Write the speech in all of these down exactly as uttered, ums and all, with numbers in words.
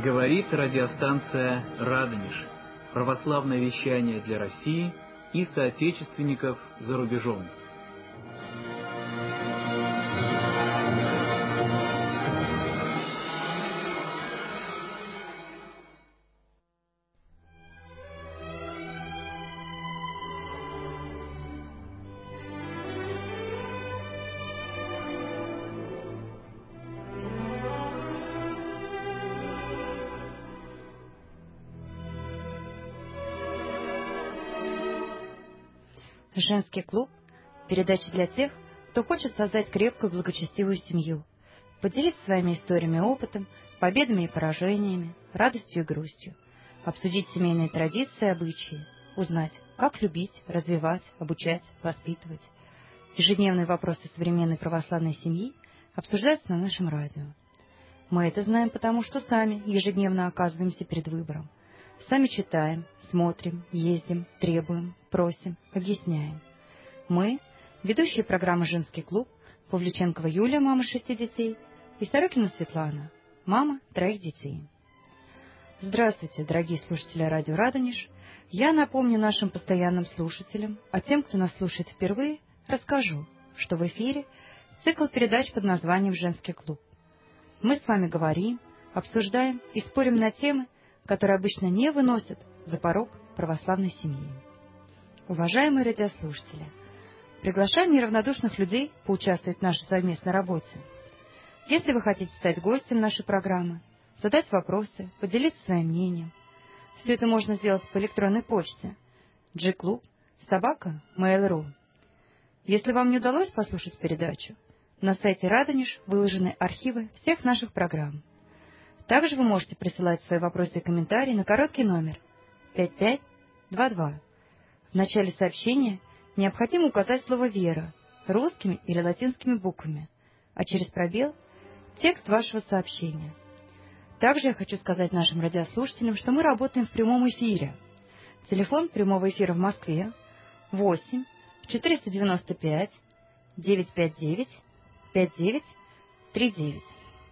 Говорит радиостанция «Радонеж». Православное вещание для России и соотечественников за рубежом. Женский клуб – передача для тех, кто хочет создать крепкую благочестивую семью, поделиться своими историями и опытом, победами и поражениями, радостью и грустью, обсудить семейные традиции и обычаи, узнать, как любить, развивать, обучать, воспитывать. Ежедневные вопросы современной православной семьи обсуждаются на нашем радио. Мы это знаем, потому что сами ежедневно оказываемся перед выбором. Сами читаем, смотрим, ездим, требуем, просим, объясняем. Мы – ведущие программы «Женский клуб», Павлюченкова Юлия, мама шести детей, и Сорокина Светлана, мама троих детей. Здравствуйте, дорогие слушатели радио «Радонеж». Я напомню нашим постоянным слушателям, а тем, кто нас слушает впервые, расскажу, что в эфире цикл передач под названием «Женский клуб». Мы с вами говорим, обсуждаем и спорим на темы, которые обычно не выносят за порог православной семьи. Уважаемые радиослушатели, приглашаем неравнодушных людей поучаствовать в нашей совместной работе. Если вы хотите стать гостем нашей программы, задать вопросы, поделиться своим мнением, все это можно сделать по электронной почте джи клуб собака мэйл точка ру. Если вам не удалось послушать передачу, на сайте Радонеж выложены архивы всех наших программ. Также вы можете присылать свои вопросы и комментарии на короткий номер пять пять два два. В начале сообщения необходимо указать слово «Вера» русскими или латинскими буквами, а через пробел – текст вашего сообщения. Также я хочу сказать нашим радиослушателям, что мы работаем в прямом эфире. Телефон прямого эфира в Москве восемь четыреста девяносто пять девятьсот пятьдесят девять пятьдесят девять тридцать девять.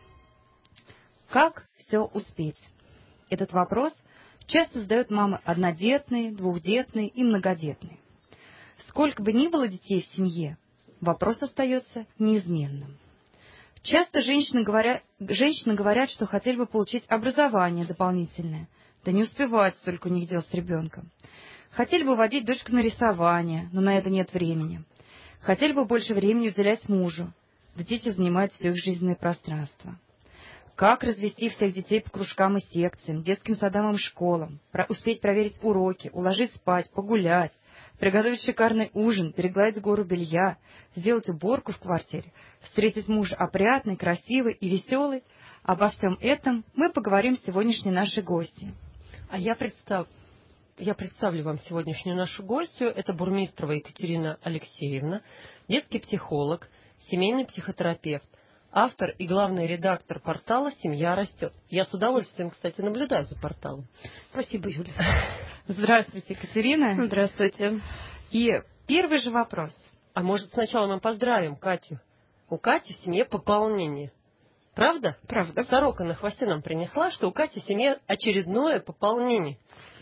Как все успеть? Этот вопрос часто задают мамы однодетные, двухдетные и многодетные. Сколько бы ни было детей в семье, вопрос остается неизменным. Часто женщины говорят, женщины говорят, что хотели бы получить образование дополнительное, да не успевают столько у них дел с ребенком. Хотели бы водить дочку на рисование, но на это нет времени. Хотели бы больше времени уделять мужу, да дети занимают все их жизненное пространство. Как развести всех детей по кружкам и секциям, детским садам и школам, про- успеть проверить уроки, уложить спать, погулять, приготовить шикарный ужин, перегладить гору белья, сделать уборку в квартире, встретить мужа опрятный, красивый и веселый. Обо всем этом мы поговорим с сегодняшней нашей гостьей. А я, представ... я представлю вам сегодняшнюю нашу гостью. Это Бурмистрова Екатерина Алексеевна, детский психолог, семейный психотерапевт, автор и главный редактор портала «Семья растет». Я с удовольствием, кстати, наблюдаю за порталом. Спасибо, Юля. Здравствуйте, Екатерина. Здравствуйте. И первый же вопрос. А может, сначала мы поздравим Катю? У Кати в семье пополнение. Правда? Правда. Сорока на хвосте нам принесла, что у Кати в семье очередное пополнение.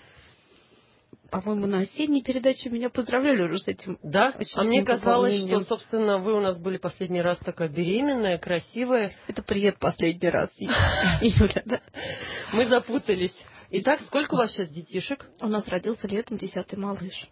По-моему, на осенней передаче меня поздравляли уже с этим. Да? А мне казалось, что, собственно, вы у нас были последний раз такая беременная, красивая. Это привет последний раз, Юля, да? Мы запутались. Итак, сколько у вас сейчас детишек? У нас родился летом десятый малыш.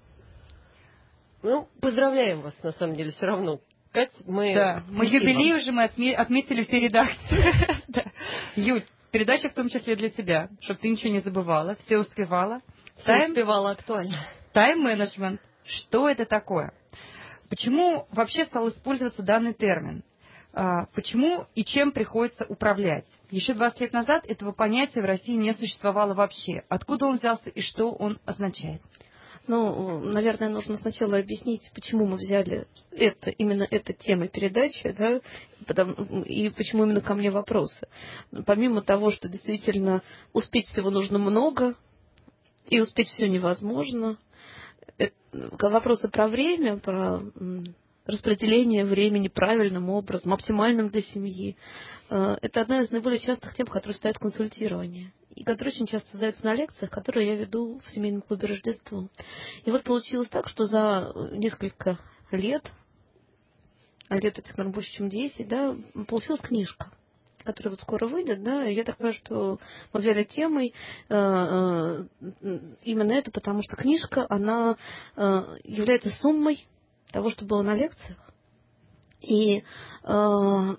Ну, поздравляем вас, на самом деле, все равно. Кать, мы... Да, мы юбилей уже мы отметили все редакции. Юль, передача в том числе для тебя, чтобы ты ничего не забывала, все успевала. Все Тайм... успевала актуально. Тайм-менеджмент. Что это такое? Почему вообще стал использоваться данный термин? Почему и чем приходится управлять? Еще двадцать лет назад этого понятия в России не существовало вообще. Откуда он взялся и что он означает? Ну, наверное, нужно сначала объяснить, почему мы взяли это, именно эту тему передачи, да, потому, и почему именно ко мне вопросы. Помимо того, что действительно успеть всего нужно много, и успеть все невозможно. Это вопросы про время, про распределение времени правильным образом, оптимальным для семьи. Это одна из наиболее частых тем, которые стоят в консультировании. и которые очень часто задаются на лекциях, которые я веду в семейном клубе Рождество. И вот получилось так, что за несколько лет, а лет этих, наверное, больше, чем десять, да, получилась книжка, которая вот скоро выйдет, да, и я так понимаю, что мы взяли темой э, э, именно это, потому что книжка, она э, является суммой того, что было на лекциях. И э, дело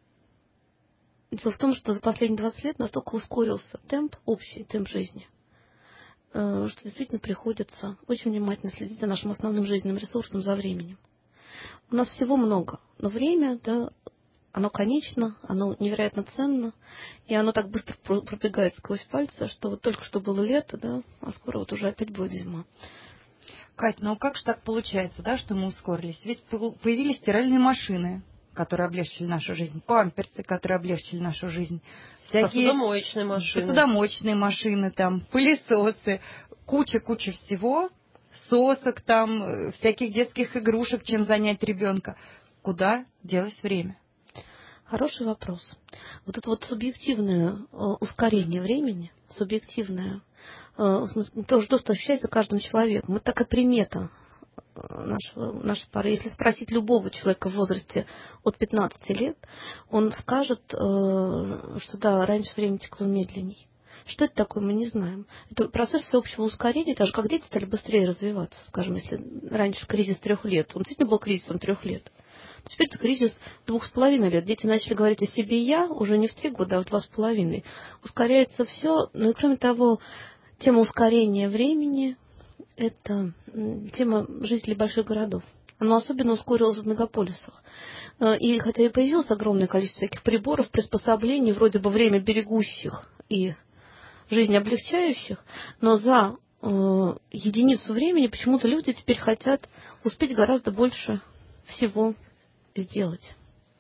в том, что за последние двадцать лет настолько ускорился темп, общий темп жизни, э, что действительно приходится очень внимательно следить за нашим основным жизненным ресурсом, за временем. У нас всего много, но время, да, оно конечно, оно невероятно ценно, и оно так быстро пробегает сквозь пальцы, что вот только что было лето, да, а скоро вот уже опять будет зима. Кать, ну как же так получается, да, что мы ускорились? Ведь появились стиральные машины, которые облегчили нашу жизнь, памперсы, которые облегчили нашу жизнь, всякие посудомоечные машины, посудомоечные машины, там, пылесосы, куча-куча всего, сосок, там, всяких детских игрушек, чем занять ребенка. Куда делось время? Хороший вопрос. Вот это вот субъективное э, ускорение времени, субъективное, э, то, что ощущается каждым человеком, это такая примета нашего, нашей поры. Если спросить любого человека в возрасте от пятнадцати лет, он скажет, э, что да, раньше время текло медленней. Что это такое, мы не знаем. Это процесс всеобщего ускорения, даже как дети стали быстрее развиваться. Скажем, если раньше кризис трех лет, он действительно был кризисом трех лет. Теперь это кризис двух с половиной лет. Дети начали говорить о себе «я» уже не в три года, а в два с половиной. Ускоряется все. Ну и кроме того, тема ускорения времени – это тема жителей больших городов. Оно особенно ускорилось в мегаполисах. И хотя и появилось огромное количество всяких приборов, приспособлений, вроде бы время берегущих и жизнь облегчающих, но за э, единицу времени почему-то люди теперь хотят успеть гораздо больше всего сделать.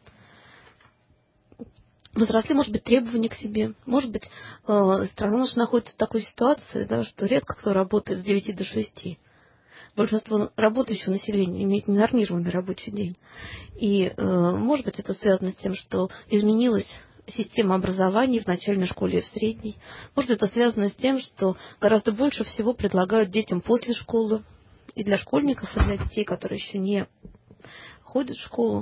Возросли, может быть, требования к себе. Может быть, э, страна наша находится в такой ситуации, да, что редко кто работает с девяти до шести. Большинство работающего населения имеет ненормированный рабочий день. И, э, может быть, это связано с тем, что изменилась система образования в начальной школе и в средней. Может, это связано с тем, что гораздо больше всего предлагают детям после школы. И для школьников, и для детей, которые еще не ходят в школу.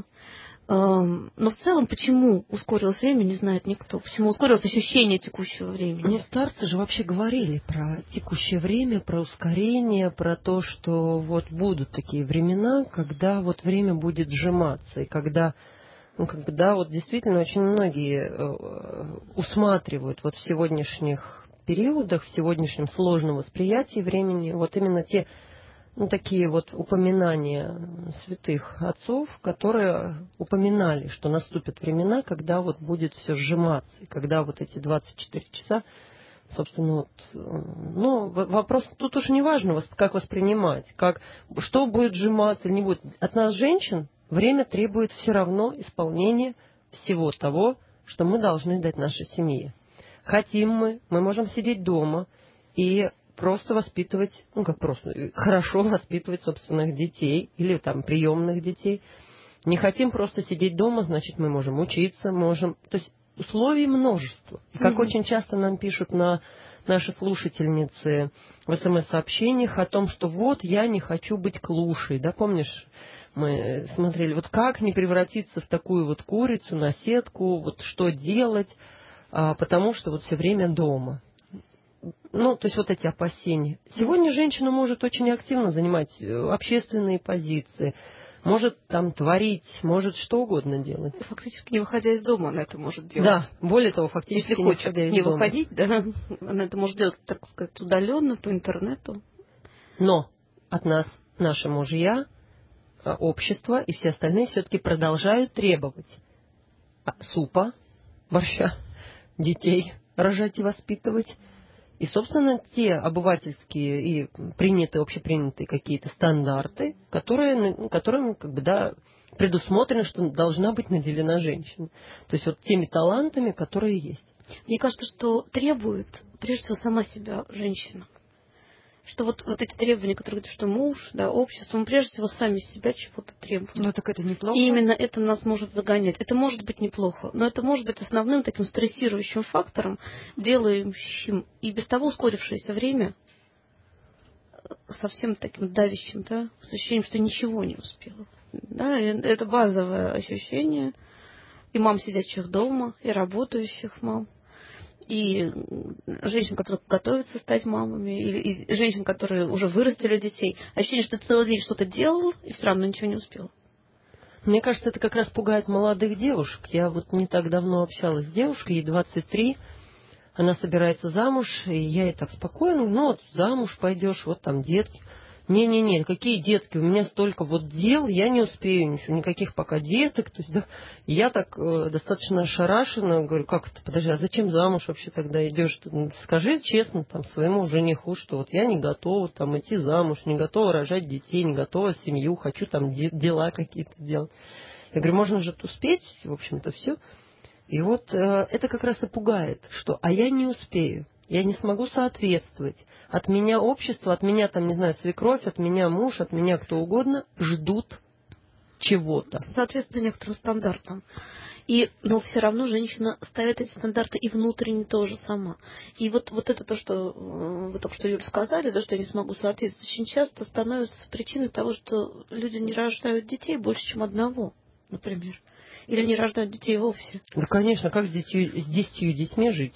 Но в целом, почему ускорилось время, не знает никто. Почему ускорилось ощущение текущего времени. Ну, старцы же вообще говорили про текущее время, про ускорение, про то, что вот будут такие времена, когда вот время будет сжиматься, и когда, ну, как бы, да, вот действительно очень многие э, усматривают вот в сегодняшних периодах, в сегодняшнем сложном восприятии времени, вот именно те, ну, такие вот упоминания святых отцов, которые упоминали, что наступят времена, когда вот будет все сжиматься, и когда вот эти двадцать четыре часа, собственно, вот, ну, вопрос тут уж не важно, как воспринимать, как, что будет сжиматься или не будет. От нас, женщин, время требует все равно исполнения всего того, что мы должны дать нашей семье. Хотим мы, мы можем сидеть дома и просто воспитывать, ну как просто, хорошо воспитывать собственных детей или там приемных детей. Не хотим просто сидеть дома, значит, мы можем учиться, можем... То есть условий множество. И как mm-hmm. очень часто нам пишут на наши слушательницы в эс эм эс-сообщениях о том, что вот я не хочу быть клушей, да, помнишь, мы смотрели, вот как не превратиться в такую вот курицу, на сетку, вот что делать, а, потому что вот все время дома. Ну, то есть вот эти опасения. Сегодня женщина может очень активно занимать общественные позиции, может там творить, может что угодно делать. Фактически не выходя из дома она это может делать. Да, более того, фактически если не хочет выходя из не дома. выходить, да, она это может делать, так сказать, удаленно, по интернету. Но от нас наши мужья, общество и все остальные все-таки продолжают требовать супа, борща, детей рожать и воспитывать. И, собственно, те обывательские и принятые, общепринятые какие-то стандарты, которые, которым как бы, да, предусмотрено, что должна быть наделена женщина. То есть вот теми талантами, которые есть. Мне кажется, что требует, прежде всего, сама себя женщина. что вот, вот эти требования, которые говорят, что муж, да, общество, мы прежде всего сами себя чего-то требуем. Ну так это неплохо. И именно это нас может загонять. Это может быть неплохо, но это может быть основным таким стрессирующим фактором, делающим и без того ускорившееся время совсем таким давящим, да, с ощущением, что ничего не успела. Да, это базовое ощущение и мам, сидящих дома, и работающих мам, и женщин, которые готовятся стать мамами, и, и женщин, которые уже вырастили детей. Ощущение, что ты целый день что-то делал, и все равно ничего не успел. Мне кажется, это как раз пугает молодых девушек. Я вот не так давно общалась с девушкой, ей двадцать три, она собирается замуж, и я ей так спокойно, ну вот замуж пойдешь, вот там детки. Не-не-не, какие детки, у меня столько вот дел, я не успею ничего, никаких пока деток. То есть, да, я так э, достаточно ошарашена, говорю, как это, подожди, а зачем замуж вообще тогда идешь? Скажи честно там своему жениху, что вот я не готова там идти замуж, не готова рожать детей, не готова семью, хочу там де- дела какие-то делать. Я говорю, можно же успеть, в общем-то, все. И вот э, это как раз и пугает, что а я не успею. Я не смогу соответствовать. От меня общество, от меня, там, не знаю, свекровь, от меня муж, от меня кто угодно ждут чего-то. Соответственно, некоторым стандартам. И, но все равно женщина ставит эти стандарты и внутренне тоже сама. И вот, вот это то, что вы только что, Юль, сказали, да, что я не смогу соответствовать, очень часто становится причиной того, что люди не рождают детей больше, чем одного, например. Или не рождают детей вовсе. Да, конечно, как с детью, с десятью детьми жить?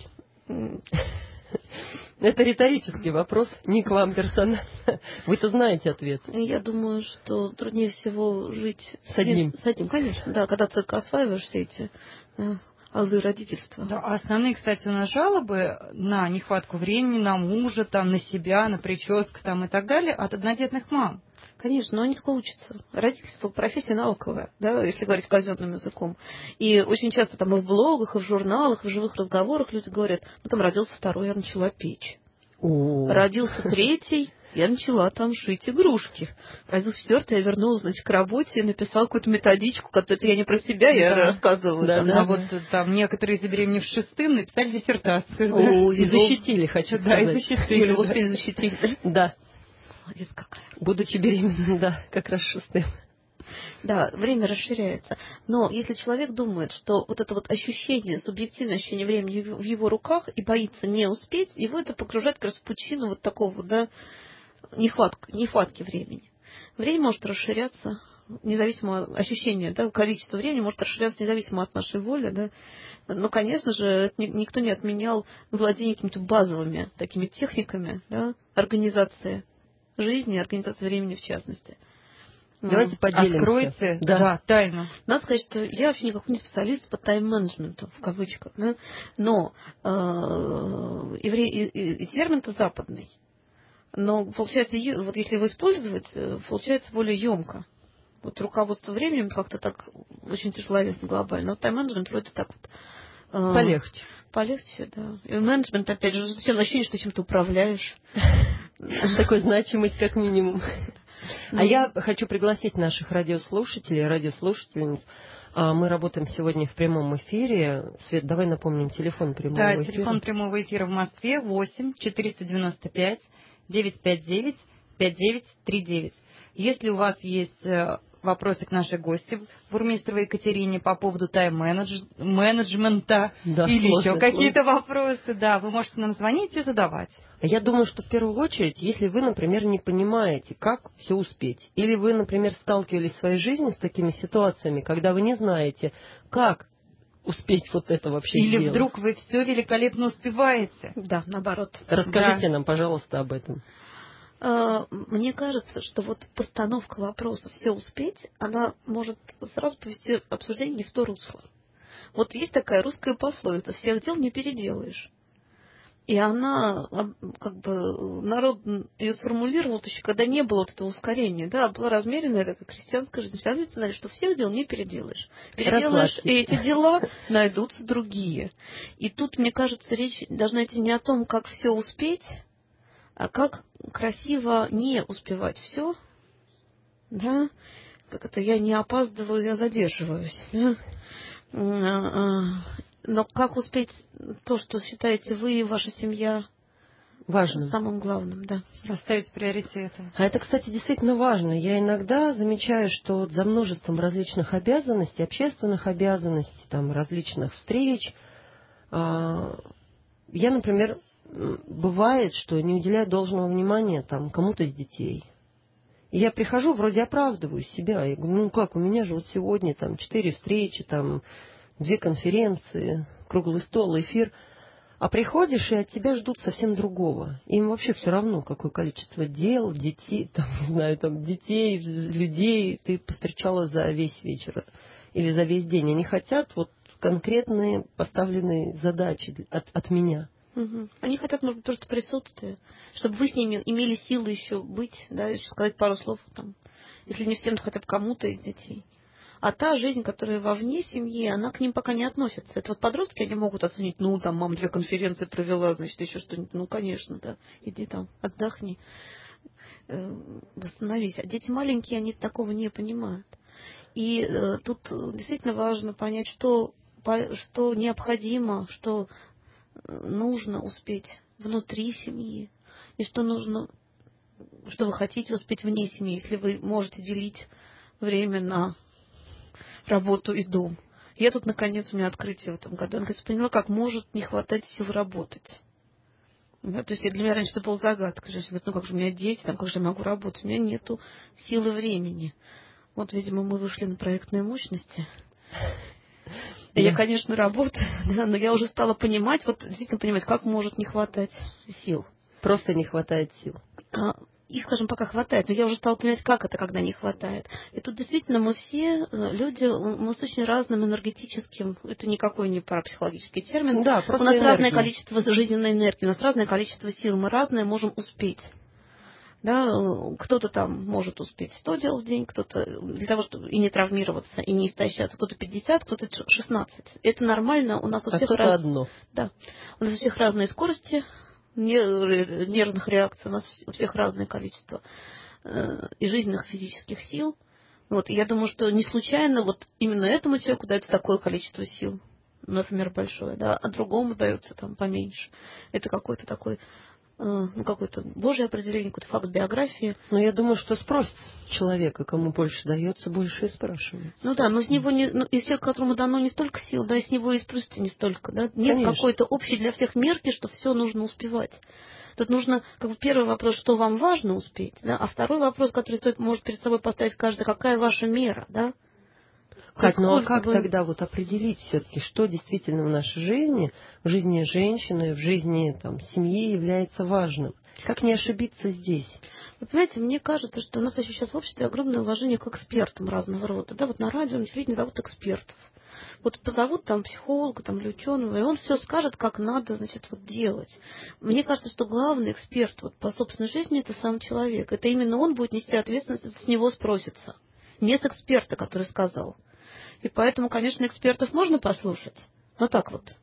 Это риторический вопрос, не к вам персонально. Вы-то знаете ответ. Я думаю, что труднее всего жить с одним. С одним, конечно, да, когда ты осваиваешь все эти да, азы родительства. Да, а основные, кстати, у нас жалобы на нехватку времени, на мужа, там, на себя, на прическу там, и так далее от однодетных мам. Конечно, но они только учатся. Родительство профессия науковая, да, если говорить казенным языком. И очень часто там и в блогах, и в журналах, и в живых разговорах люди говорят, ну там родился второй, я начала печь. О. Родился третий, я начала там шить игрушки. Родился четвертый, я вернулась, значит, к работе и написала какую-то методичку, которую я не про себя, я да. рассказываю. Да, там, да, да. а вот там некоторые, забеременев шестым, написали диссертацию. О, и защитили, хочу да, сказать. и защитили. Или успели защитить. Да. Молодец какая. Будучи беременной, да, как раз шестым. Да, время расширяется. Но если человек думает, что вот это вот ощущение, субъективное ощущение времени в его руках и боится не успеть, его это погружает как раз в пучину вот такого, да, нехватки, нехватки времени. Время может расширяться независимо от ощущения, да, количество времени может расширяться независимо от нашей воли, да. Но, конечно же, никто не отменял владение какими-то базовыми такими техниками, да, организации жизни, организации времени в частности. Давайте поделимся. Откройте, да. да, тайну. Надо сказать, что я вообще никакой не специалист по тайм-менеджменту, в кавычках, да? Но э, и, и, и термин-то западный. Но получается, вот если его использовать, получается более емко. Вот руководство временем как-то так очень тяжеловесно глобально. Но тайм-менеджмент вроде так вот. Э, Полегче. Полегче, да. И менеджмент, опять же, зачем ощущение, что чем-то управляешь. Такой значимость, как минимум. А я хочу пригласить наших радиослушателей, радиослушательниц. Мы работаем сегодня в прямом эфире. Свет, давай напомним телефон прямого да, эфира. Да, телефон прямого эфира в Москве восемь четыреста девяносто пять девятьсот пятьдесят девять пятьдесят девять тридцать девять. Если у вас есть вопросы к нашей гости Бурмистровой Екатерине по поводу тайм-менеджмента да, или сложно, еще какие-то вопросы, да, вы можете нам звонить и задавать. Я думаю, что в первую очередь, если вы, например, не понимаете, как все успеть, или вы, например, сталкивались в своей жизни с такими ситуациями, когда вы не знаете, как успеть вот это вообще или сделать. вдруг вы все великолепно успеваете. Да, наоборот. Расскажите да. нам, пожалуйста, об этом. Мне кажется, что вот постановка вопроса «все успеть», она может сразу повести обсуждение не в то русло. Вот есть такая русская пословица «всех дел не переделаешь». И она, как бы, народ ее сформулировал еще, когда не было вот этого ускорения, да, была размеренная такая крестьянская жизнь. Все равно люди знали, что всех дел не переделаешь. Переделаешь, и эти дела найдутся другие. И тут, мне кажется, речь должна идти не о том, как все успеть, а как красиво не успевать все, да, как это, я не опаздываю, я задерживаюсь, да? Но как успеть то, что считаете вы и ваша семья важным. Самым главным, да. Расставить приоритеты. А это, кстати, действительно важно. Я иногда замечаю, что вот за множеством различных обязанностей, общественных обязанностей, там, различных встреч, а, я, например, бывает, что не уделяю должного внимания там, кому-то из детей. И я прихожу, вроде оправдываю себя. Я говорю, ну как, у меня же вот сегодня там четыре встречи, там, две конференции, круглый стол, эфир. А приходишь, и от тебя ждут совсем другого. Им вообще все равно, какое количество дел, детей, там, не знаю, там, детей, людей ты повстречала за весь вечер или за весь день. Они хотят вот конкретные поставленные задачи от, от меня. Угу. Они хотят, может быть, просто присутствия, чтобы вы с ними имели силы еще быть, да, еще сказать пару слов, там, если не всем, то хотя бы кому-то из детей. А та жизнь, которая вовне семьи, она к ним пока не относится. Это вот подростки, они могут оценить, ну, там, мама две конференции провела, значит, еще что-нибудь. Ну, конечно, да, иди там, отдохни, восстановись. А дети маленькие, они такого не понимают. И э, тут действительно важно понять, что, по, что необходимо, что нужно успеть внутри семьи, и что нужно, что вы хотите успеть вне семьи, если вы можете делить время на работу и дом. Я тут, наконец, у меня открытие в этом году. Я наконец поняла, как может не хватать сил работать. Да, то есть для меня раньше это была загадка. Женщина говорит, ну как же у меня дети, там, как же я могу работать? У меня нету силы времени. Вот, видимо, мы вышли на проектные мощности. Да. Я, конечно, работаю, да, но я уже стала понимать, вот действительно понимать, как может не хватать сил. Просто не хватает сил. Их, скажем, пока хватает, но я уже стала понимать, как это, когда не хватает. И тут действительно мы все люди, мы с очень разным энергетическим, это никакой не парапсихологический термин, да, у нас энергия. Разное количество жизненной энергии, у нас разное количество сил, мы разное можем успеть. Да, кто-то там может успеть сто дел в день, кто-то для того, чтобы и не травмироваться, и не истощаться, кто-то пятьдесят, кто-то шестнадцать. Это нормально, у нас у а всех раз... одно. Да, у нас у всех разные скорости нервных реакций, у нас у всех разное количество э, и жизненных физических сил. Вот, и я думаю, что не случайно вот именно этому человеку дается такое количество сил, например, большое, да, а другому дается там поменьше. Это какой-то такой, э, ну, какое-то божье определение, какой-то факт биографии. Но я думаю, что спросит человека, кому больше дается, больше и спрашивает. Ну да, но с него не, ну, из человека, которому дано не столько сил, да, и с него и спросите не столько, да. Нет Конечно. Какой-то общей для всех мерки, что все нужно успевать. Тут нужно, как бы, первый вопрос, что вам важно успеть, да, а второй вопрос, который стоит, может перед собой поставить каждый, какая ваша мера, да. Кать, ну а как вы... тогда вот определить все-таки, что действительно в нашей жизни, в жизни женщины, в жизни там, семьи является важным? Как не ошибиться здесь? Вы понимаете, мне кажется, что у нас еще сейчас в обществе огромное уважение к экспертам разного рода. Да, вот на радио на телевидении зовут экспертов. Вот позовут там психолога там, или ученого, и он все скажет, как надо, значит, вот делать. Мне кажется, что главный эксперт вот, по собственной жизни это сам человек. Это именно он будет нести ответственность, если с него спросится. Не с эксперта, который сказал. И поэтому, конечно, экспертов можно послушать. Ну так вот.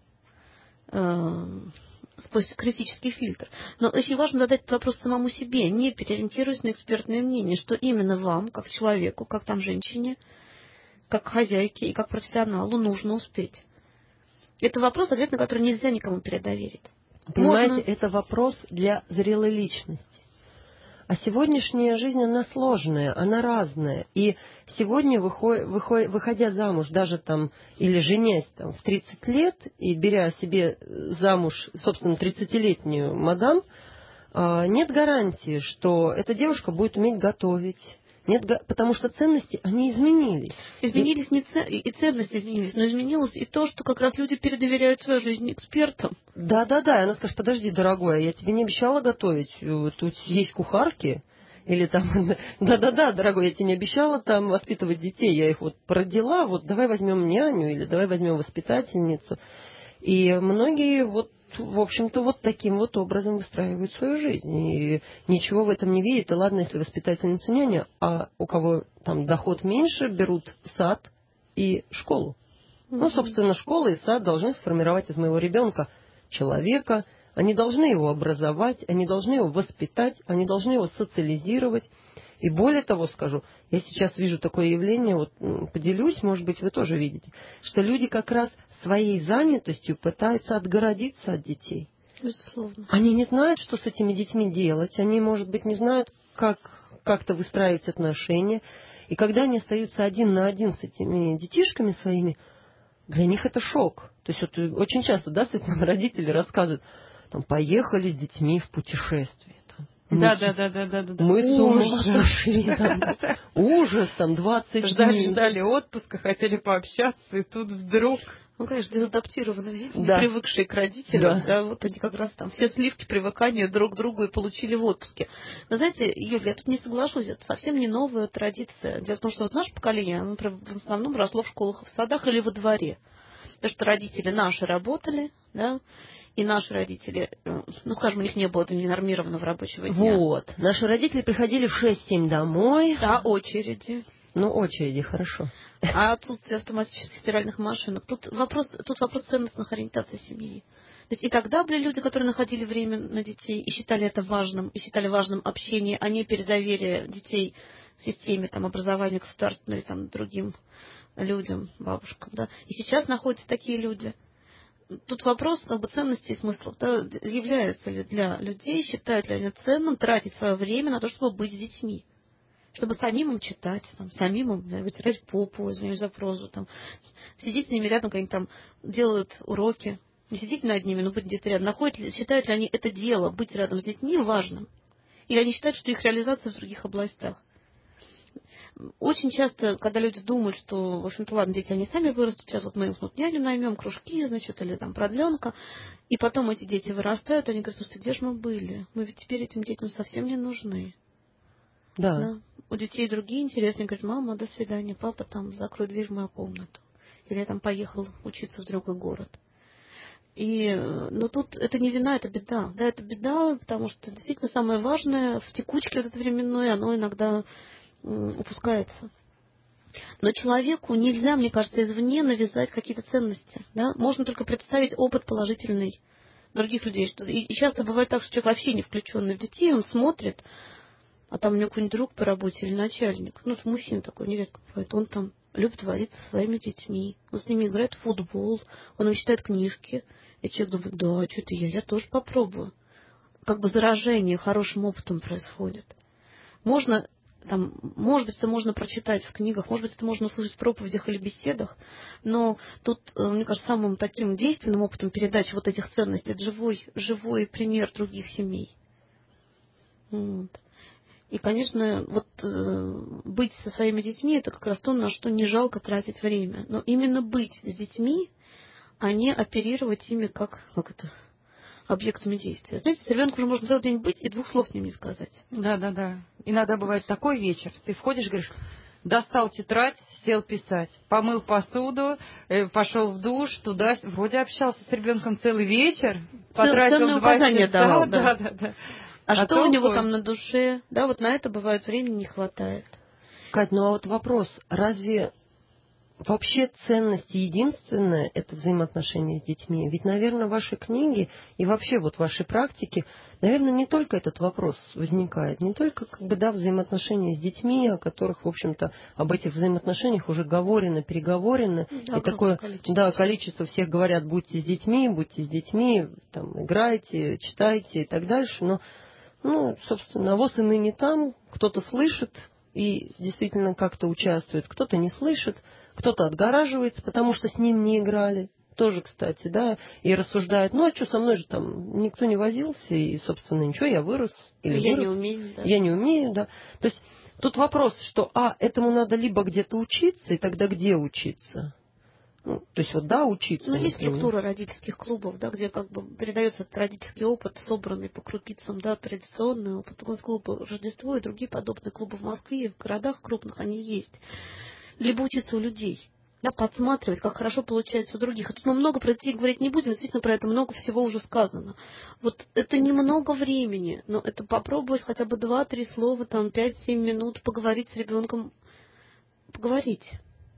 Сквозь критический фильтр. Но очень важно задать этот вопрос самому себе, не переориентируясь на экспертное мнение, что именно вам, как человеку, как там женщине, как хозяйке и как профессионалу нужно успеть. Это вопрос, ответ на который нельзя никому передоверить. Понимаете, Можно... это вопрос для зрелой личности. А сегодняшняя жизнь, она сложная, она разная. И сегодня, выход, выход, выходя замуж, даже там, или женясь там, в тридцать лет, и беря себе замуж, собственно, тридцатилетнюю мадам, нет гарантии, что эта девушка будет уметь готовить. Нет, потому что ценности, они изменились. Изменились не ц... и ценности изменились, но изменилось и то, что как раз люди передоверяют свою жизнь экспертам. Да-да-да, и она скажет, подожди, дорогой, я тебе не обещала готовить, тут есть кухарки. Или там, да-да-да, дорогой, я тебе не обещала там воспитывать детей, я их вот родила, вот давай возьмем няню или давай возьмем воспитательницу. И многие вот в общем-то, вот таким вот образом выстраивают свою жизнь. И ничего в этом не видят. И ладно, если воспитательница няня, а у кого там доход меньше, берут сад и школу. Mm-hmm. Ну, собственно, школа и сад должны сформировать из моего ребенка человека. Они должны его образовать, они должны его воспитать, они должны его социализировать. И более того скажу, я сейчас вижу такое явление, вот поделюсь, может быть, вы тоже видите, что люди как раз своей занятостью пытаются отгородиться от детей. Безусловно. Они не знают, что с этими детьми делать. Они, может быть, не знают, как как-то выстраивать отношения. И когда они остаются один на один с этими детишками своими, для них это шок. То есть вот очень часто, да, с этим родители рассказывают, там, поехали с детьми в путешествие. Там, Да, мы, да, да, да, да, да. Мы с ума Ужас. сошли. Там, ужас, там, двадцать Ждали, дней. ждали отпуска, хотели пообщаться, и тут вдруг... Ну, конечно, дезадаптированные дети, Да. не привыкшие к родителям, Да. да, вот они как раз там все сливки привыкания друг к другу и получили в отпуске. Вы знаете, Юля, я тут не соглашусь, это совсем не новая традиция. Дело в том, что вот наше поколение, оно в основном росло в школах, в садах или во дворе. Потому что родители наши работали, да, и наши родители, ну, скажем, у них не было ненормированного рабочего дня. Вот. Наши родители приходили в шесть-семь домой. Да, очереди. Ну, очереди, хорошо. А отсутствие автоматических стиральных машинок. Тут вопрос, тут вопрос ценностных ориентаций семьи. То есть и тогда были люди, которые находили время на детей и считали это важным, и считали важным общение, а не передоверие детей в системе там, образования государственной, там, другим людям, бабушкам. Да. И сейчас находятся такие люди. Тут вопрос как бы, ценностей и смыслов. Да, являются ли для людей, считают ли они ценным тратить свое время на то, чтобы быть с детьми. Чтобы самим им читать, там, самим им да, вытирать попу, извиняюсь за прозу, там, сидеть с ними рядом, когда они там делают уроки, не сидеть над ними, но быть где-то рядом. Находят ли, считают ли они это дело, быть рядом с детьми, важным? Или они считают, что их реализация в других областях? Очень часто, когда люди думают, что, в общем-то, ладно, дети, они сами вырастут, сейчас вот мы им вот няню наймем, кружки, значит, или там продленка, и потом эти дети вырастают, они говорят, слушайте, где же мы были? Мы ведь теперь этим детям совсем не нужны. Да. Да. У детей другие интересы. Они говорят, мама, до свидания, папа, там, закрой дверь в мою комнату. Или я там поехал учиться в другой город. И, но тут это не вина, это беда. Да, это беда, потому что действительно самое важное в текучке вот этой временной, оно иногда м, упускается. Но человеку нельзя, мне кажется, извне навязать какие-то ценности. Да? Можно только представить опыт положительный других людей. Что, и, и часто бывает так, что человек вообще не включенный в детей, он смотрит, а там у него какой-нибудь друг по работе или начальник, ну, мужчина такой нередко бывает, он там любит возиться со своими детьми, он с ними играет в футбол, он им читает книжки, и человек думает, да, что-то я, я тоже попробую. Как бы заражение хорошим опытом происходит. Можно, там, может быть, это можно прочитать в книгах, может быть, это можно услышать в проповедях или беседах, но тут, мне кажется, самым таким действенным опытом передачи вот этих ценностей, это живой, живой пример других семей. Вот. И, конечно, вот э, быть со своими детьми, это как раз то, на что не жалко тратить время. Но именно быть с детьми, а не оперировать ими как, как это, объектами действия. Знаете, с ребенком уже можно целый день быть и двух слов с ним не сказать. Да, да, да. Иногда бывает такой вечер. Ты входишь, говоришь, достал тетрадь, сел писать, помыл посуду, э, пошел в душ, туда, вроде общался с ребенком целый вечер, потратил Ценные два указания часа. давал, да, да. да, да. А, А что у него толку? там на душе? Да, вот на это бывает времени не хватает. Кать, ну а вот вопрос, разве вообще ценность единственная — это взаимоотношения с детьми? Ведь, наверное, ваши книги и вообще вот ваши практики, наверное, не только этот вопрос возникает, не только как бы, да, взаимоотношения с детьми, о которых, в общем-то, об этих взаимоотношениях уже говорено, переговорено, Да, и такое количество. да, количество всех говорят, будьте с детьми, будьте с детьми, там, играйте, читайте и так дальше, но ну, собственно, авось и ныне там, кто-то слышит и действительно как-то участвует, кто-то не слышит, кто-то отгораживается, потому что с ним не играли. Тоже, кстати, да, и рассуждает, ну, а что, со мной же там никто не возился, и, собственно, ничего, я вырос. Или я вырос, не умею, да. Я не умею, да. То есть тут вопрос, что, а, этому надо либо где-то учиться, и тогда где учиться? Ну, то есть вот, да, учиться. Ну, есть например. структура родительских клубов, да, где как бы передается этот родительский опыт, собранный по крупицам, да, традиционный опыт. Вот клубы Рождество и другие подобные клубы в Москве и в городах крупных они есть. Либо учиться у людей, да, подсматривать, как хорошо получается у других. А тут мы много про детей говорить не будем, действительно про это много всего уже сказано. Вот это немного времени, но это попробовать хотя бы два-три слова, там, пять-семь минут поговорить с ребенком, поговорить.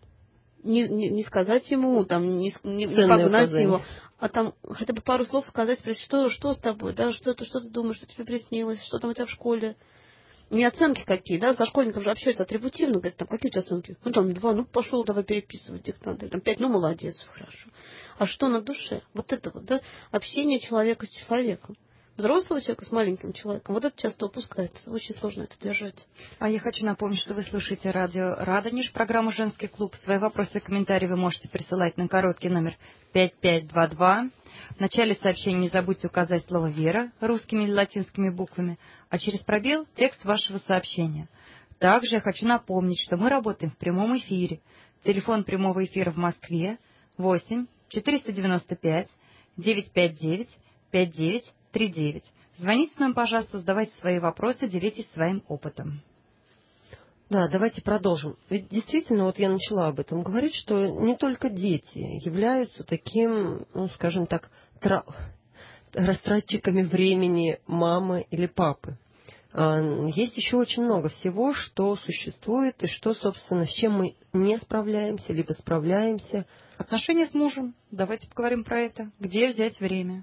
Не, не, не сказать ему, там, не, не, не погнать указания. его, а там хотя бы пару слов сказать, спросить, что, что с тобой, да, что, ты, что ты думаешь, что тебе приснилось, что там у тебя в школе. Не оценки какие, да, со школьником же общаются атрибутивно, говорят, там, какие у тебя оценки? Ну, там, два, ну, пошел, давай переписывать диктант, там, пять, ну, молодец, хорошо. А что на душе? Вот это вот, да, общение человека с человеком. Взрослого человека с маленьким человеком, вот это часто упускается, очень сложно это держать. А я хочу напомнить, что вы слушаете радио «Радонеж», программу «Женский клуб». Свои вопросы и комментарии вы можете присылать на короткий номер пять пять два два. В начале сообщения не забудьте указать слово «Вера» русскими или латинскими буквами, а через пробел текст вашего сообщения. Также я хочу напомнить, что мы работаем в прямом эфире. Телефон прямого эфира в Москве восемь четыреста девяносто пять девятьсот пятьдесят девять пятьдесят девять тридцать девять. Звоните нам, пожалуйста, задавайте свои вопросы, делитесь своим опытом. Да, давайте продолжим. Ведь действительно, вот я начала об этом говорить, что не только дети являются таким, ну, скажем так, тра... растратчиками времени мамы или папы. Есть еще очень много всего, что существует и что, собственно, с чем мы не справляемся, либо справляемся. Отношения с мужем. Давайте поговорим про это. Где взять время?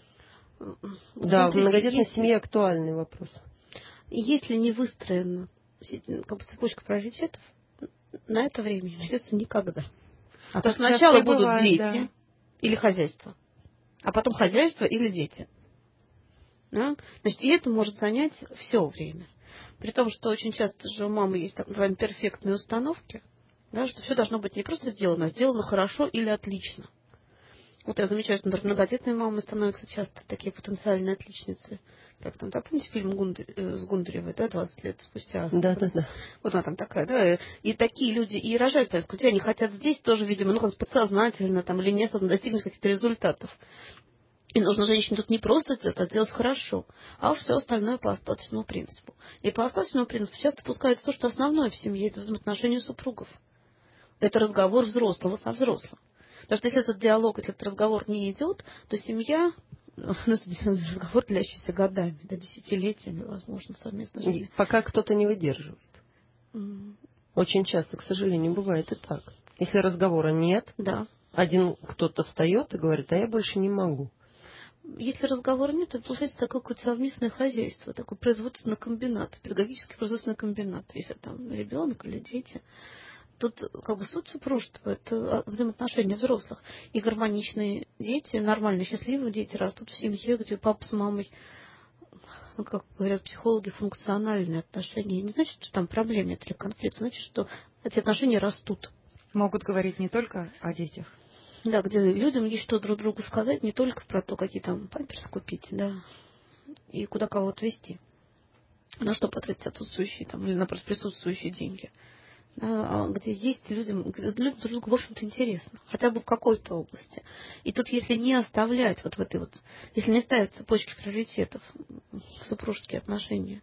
Да, в многодетной если... семье актуальный вопрос. Если не выстроена как бы, цепочка приоритетов, на это время не найдется никогда. А то сначала будут бывает, дети да. или хозяйство, а потом хозяйство или дети. Да? Значит, и это может занять все время. При том, что очень часто же у мамы есть так называемые перфектные установки, да, что все должно быть не просто сделано, а сделано хорошо или отлично. Вот я замечаю, что, например, многодетные мамы становятся часто такие потенциальные отличницы. Как там, да, помните фильм Гундар, э, с Гундаревой, да, двадцать лет спустя? Да, да, да. Вот она там такая, да. И такие люди и рожают, поскольку они хотят здесь тоже, видимо, ну, как подсознательно там или неосознанно достигнуть каких-то результатов. И нужно женщине тут не просто сделать, а сделать хорошо, а уж все остальное по остаточному принципу. И по остаточному принципу часто пускается то, что основное в семье, это взаимоотношения супругов. Это разговор взрослого со взрослым. Потому что если этот диалог, если этот разговор не идет, то семья, ну, это разговор, длящийся годами, да, десятилетиями, возможно, совместно жизни. Пока кто-то не выдерживает. Mm. Очень часто, к сожалению, бывает и так. Если разговора нет, да. один кто-то встает и говорит, а я больше не могу. Если разговора нет, то получается такое какое-то совместное хозяйство, такой производственный комбинат, педагогический производственный комбинат, если там ребенок или дети. Тут как бы суть супружества, это взаимоотношения взрослых. И гармоничные дети, нормальные, счастливые дети растут в семье, где папа с мамой, ну, как говорят психологи, функциональные отношения. Не значит, что там проблем нет или конфликт, значит, что эти отношения растут. Могут говорить не только о детях. Да, где людям есть что друг другу сказать, не только про то, какие там памперсы купить, да, и куда кого отвезти. На что потратить отсутствующие там, или, напротив, присутствующие деньги. Да, где есть людям, где людям друг другу, в общем-то, интересно, хотя бы в какой-то области. И тут, если не оставлять вот в этой вот, если не ставить цепочки приоритетов, супружеские отношения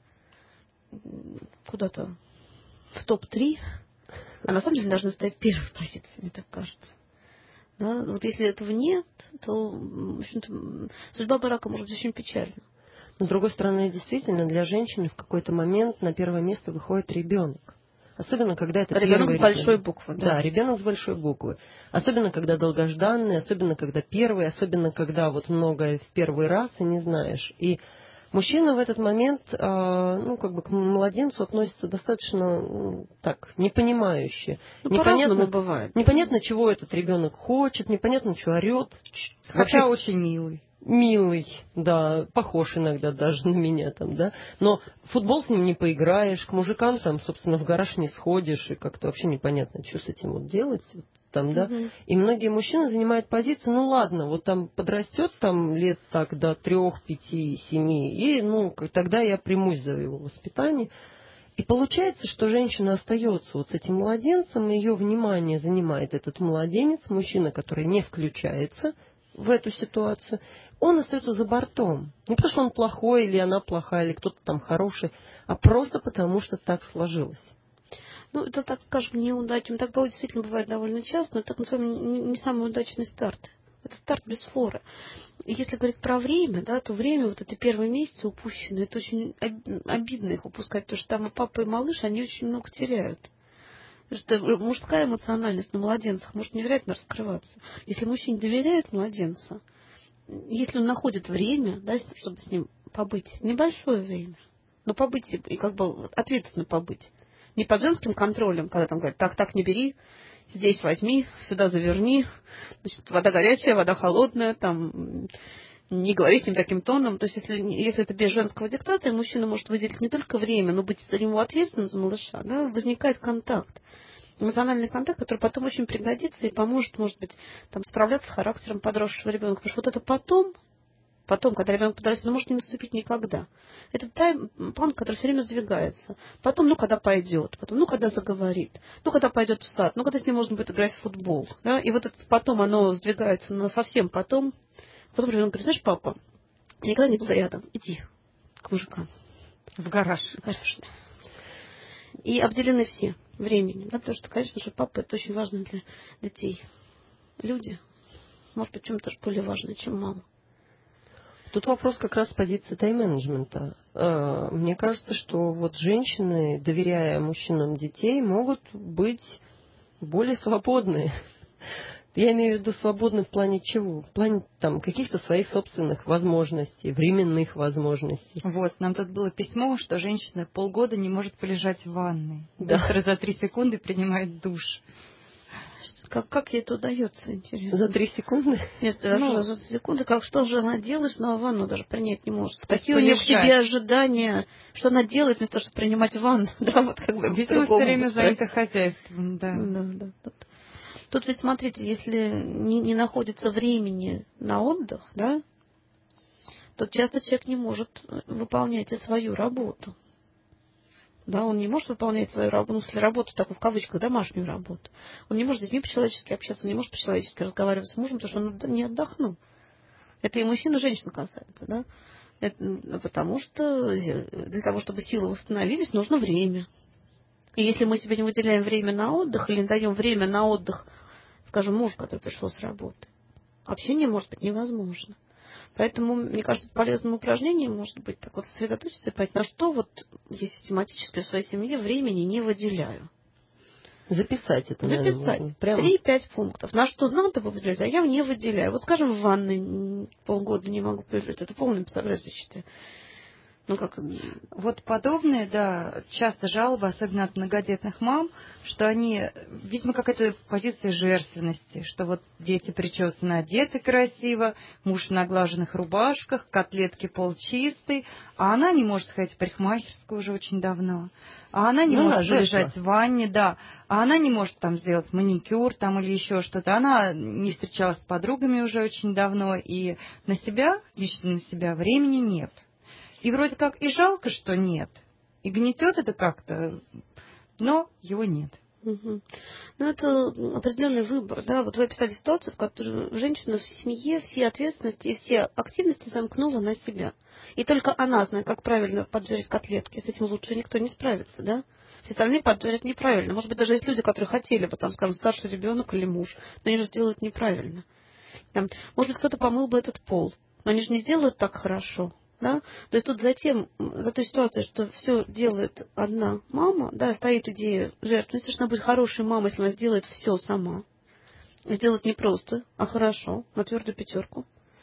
куда-то в топ три, а на самом деле должны стоять в первой позиции, мне так кажется. Да, вот если этого нет, то, в общем-то, судьба брака может быть очень печальна. Но, с другой стороны, действительно, для женщины в какой-то момент на первое место выходит ребенок. Особенно, когда это ребенок первый с большой ребенок. буквы. Да. да, ребенок с большой буквы. Особенно, когда долгожданный, особенно, когда первый, особенно, когда вот многое в первый раз и не знаешь. И мужчина в этот момент, ну, как бы к младенцу относится достаточно так, непонимающе. Ну, непонятно бывает. Непонятно, чего этот ребенок хочет, непонятно, что орет. Хотя вообще очень милый. Милый, да, похож иногда даже на меня там, да. Но в футбол с ним не поиграешь, к мужикам там, собственно, в гараж не сходишь, и как-то вообще непонятно, что с этим вот делать. Там, да. Угу. И многие мужчины занимают позицию, ну ладно, вот там подрастет там лет так до трех, пяти, семи, и ну тогда я примусь за его воспитание. И получается, что женщина остается вот с этим младенцем, и ее внимание занимает этот младенец, мужчина, который не включается в эту ситуацию, он остается за бортом. Не потому, что он плохой, или она плохая, или кто-то там хороший, а просто потому, что так сложилось. Ну, это, так скажем, неудачно. Так действительно бывает довольно часто, но это, так называемый, не самый удачный старт. Это старт без форы. И если говорить про время, да, то время, вот эти первые месяцы упущенные, это очень обидно их упускать, потому что там и папа, и малыш, они очень много теряют. Потому что мужская эмоциональность на младенцах может невероятно раскрываться. Если мужчине доверяют младенца, если он находит время, да, чтобы с ним побыть, небольшое время, но побыть и как бы ответственно побыть. Не под женским контролем, когда там говорят, так, так, не бери, здесь возьми, сюда заверни, значит, вода горячая, вода холодная, там, не говори с ним таким тоном. То есть, если, если это без женского диктата, мужчина может выделить не только время, но быть за него ответственным, за малыша, да, возникает контакт. Эмоциональный контакт, который потом очень пригодится и поможет, может быть, там, справляться с характером подросшего ребенка. Потому что вот это потом, потом, когда ребенок подрастет, он может не наступить никогда. Это тайм-план, который все время сдвигается. Потом, ну, когда пойдет, потом, ну, когда заговорит, ну, когда пойдет в сад, ну, когда с ним можно будет играть в футбол. Да? И вот это потом, оно сдвигается на совсем потом. Потом ребенок говорит, знаешь, папа, я никогда не был рядом, иди к мужикам. В гараж. В гараж, да. И обделены все временем, да, потому что, конечно же, папа — это очень важно для детей. Люди, может быть, чем-то даже более важно, чем мама. Тут вопрос как раз позиции тайм-менеджмента. Мне кажется, что вот женщины, доверяя мужчинам детей, могут быть более свободны. Я имею в виду свободны в плане чего? В плане там каких-то своих собственных возможностей, временных возможностей. Вот, нам тут было письмо, что женщина полгода не может полежать в ванной. Да. Быстро за три секунды принимает душ. Как, как ей это удается, интересно? За три секунды? Нет, ну, даже за секунды. Как, что же она делает, что она ванну даже принять не может? Какие у полежать. нее к себе ожидания, что она делает вместо того, чтобы принимать ванну? Да, вот как бы видимо, все время занята хозяйством, да. Да, да. Тут, тут ведь, смотрите, если не, не находится времени на отдых, да, то часто человек не может выполнять и свою работу. Да, он не может выполнять свою работу, ну, если работу, так в кавычках, домашнюю работу. Он не может с детьми по-человечески общаться, он не может по-человечески разговаривать с мужем, потому что он не отдохнул. Это и мужчин, и женщин касается, да. Это, потому что для того, чтобы силы восстановились, нужно время. И если мы себе не выделяем время на отдых или не даем время на отдых, скажем, мужу, который пришел с работы, общение может быть невозможно. Поэтому, мне кажется, полезным упражнением может быть так вот сосредоточиться и понять, на что вот я систематически в своей семье времени не выделяю. Записать это, Записать. Прямо... Три-пять пунктов. На что надо бы выделять, а я не выделяю. Вот, скажем, в ванной полгода не могу полежать. Это полное безобразие, считаю. Ну, как... Вот подобные, да, часто жалобы, особенно от многодетных мам, что они, видимо, какая-то позиция жертвенности, что вот дети причесаны, одеты красиво, муж в наглаженных рубашках, котлетки полчистый, а она не может ходить в парикмахерскую уже очень давно, а она не ну, может да, лежать в ванне, да, а она не может там сделать маникюр там или еще что-то, она не встречалась с подругами уже очень давно, и на себя, лично на себя времени нет. И вроде как и жалко, что нет. И гнетет это как-то, но его нет. Угу. Ну, это определенный выбор, да. Вот вы описали ситуацию, в которой женщина в семье все ответственности и все активности замкнула на себя. И только она знает, как правильно поджарить котлетки. С этим лучше никто не справится, да. Все остальные поджарят неправильно. Может быть, даже есть люди, которые хотели бы, там, скажем, старший ребенок или муж, но они же сделают неправильно. Там, может быть, кто-то помыл бы этот пол, но они же не сделают так хорошо. Да? То есть тут за, тем, за той ситуацией, что все делает одна мама, да, стоит идея жертвенности, что она будет хорошей мамой, если она сделает все сама. Сделать не просто, а хорошо, на твердую пятерку.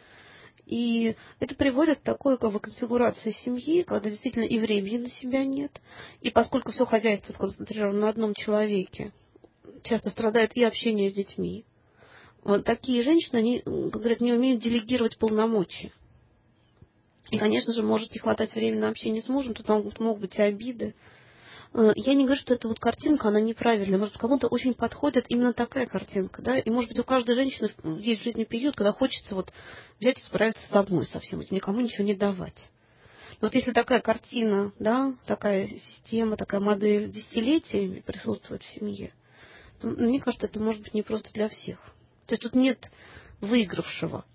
И это приводит к такой как бы, конфигурации семьи, когда действительно и времени на себя нет. И поскольку все хозяйство сконцентрировано на одном человеке, часто страдает и общение с детьми. Вот такие женщины, они, как говорят, не умеют делегировать полномочия. И, конечно же, может не хватать времени на общение с мужем, тут могут, могут быть и обиды. Я не говорю, что эта вот картинка, она неправильная. Может, кому-то очень подходит именно такая картинка, да, и, может быть, у каждой женщины есть в жизни период, когда хочется вот взять и справиться с собой совсем, вот никому ничего не давать. Но вот если такая картина, да, такая система, такая модель десятилетиями присутствует в семье, то, мне кажется, это может быть не просто для всех. То есть тут нет выигравшего.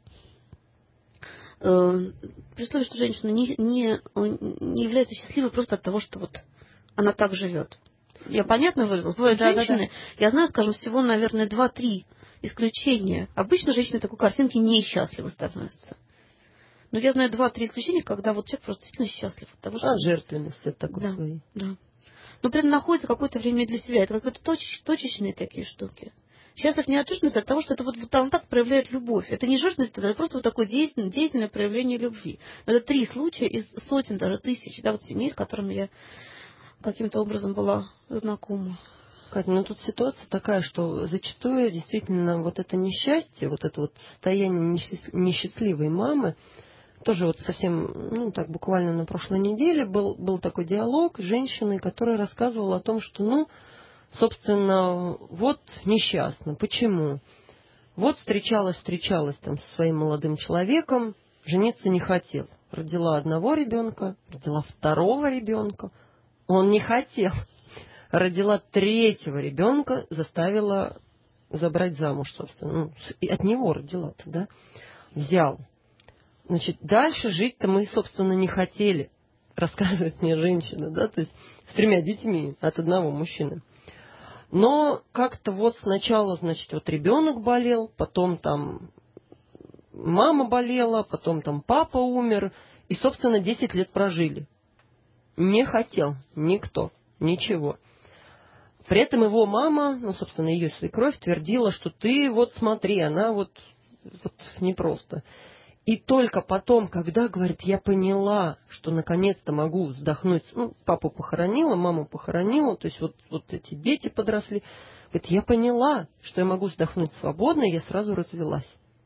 При условии, что женщина не, не, не является счастливой просто от того, что вот она так живет. Я понятно выразилась? Бывают да, женщины, да, да. Я знаю, скажем, всего, наверное, два-три исключения. Обычно женщины такой картинки несчастливы становятся. Но я знаю два-три исключения, когда вот человек просто действительно счастлив. От того, что... А жертвенность это такой да, своей. Да. Но при этом находится какое-то время для себя. Это какие-то точ, точечные такие штуки. Счастлив не от жертвенности, а от того, что это вот, вот он так проявляет любовь. Это не жертвенность, это просто вот такое деятельное, деятельное проявление любви. Но это три случая из сотен, даже тысяч, да, вот семей, с которыми я каким-то образом была знакома. Катя, ну тут ситуация такая, что зачастую действительно вот это несчастье, вот это вот состояние несчастливой мамы, тоже вот совсем, ну так буквально на прошлой неделе был, был такой диалог с женщиной, которая рассказывала о том, что, ну, собственно, вот несчастна. Почему? Вот встречалась, встречалась там со своим молодым человеком, жениться не хотел. Родила одного ребенка, родила второго ребенка. Он не хотел. Родила третьего ребенка, заставила забрать замуж, собственно. Ну, и от него родила-то, да? Взял. Значит, дальше жить-то мы, собственно, не хотели, рассказывает мне женщина, да, то есть с тремя детьми от одного мужчины. Но как-то вот сначала, значит, вот ребенок болел, потом там мама болела, потом там папа умер, и, собственно, десять лет прожили. Не хотел никто, ничего. При этом его мама, ну, собственно, ее свекровь твердила, что ты вот смотри, она вот, вот непросто. И только потом, когда, говорит, я поняла, что наконец-то могу вздохнуть, ну, папу похоронила, маму похоронила, то есть вот, вот эти дети подросли, говорит, я поняла, что я могу вздохнуть свободно, и я сразу развелась.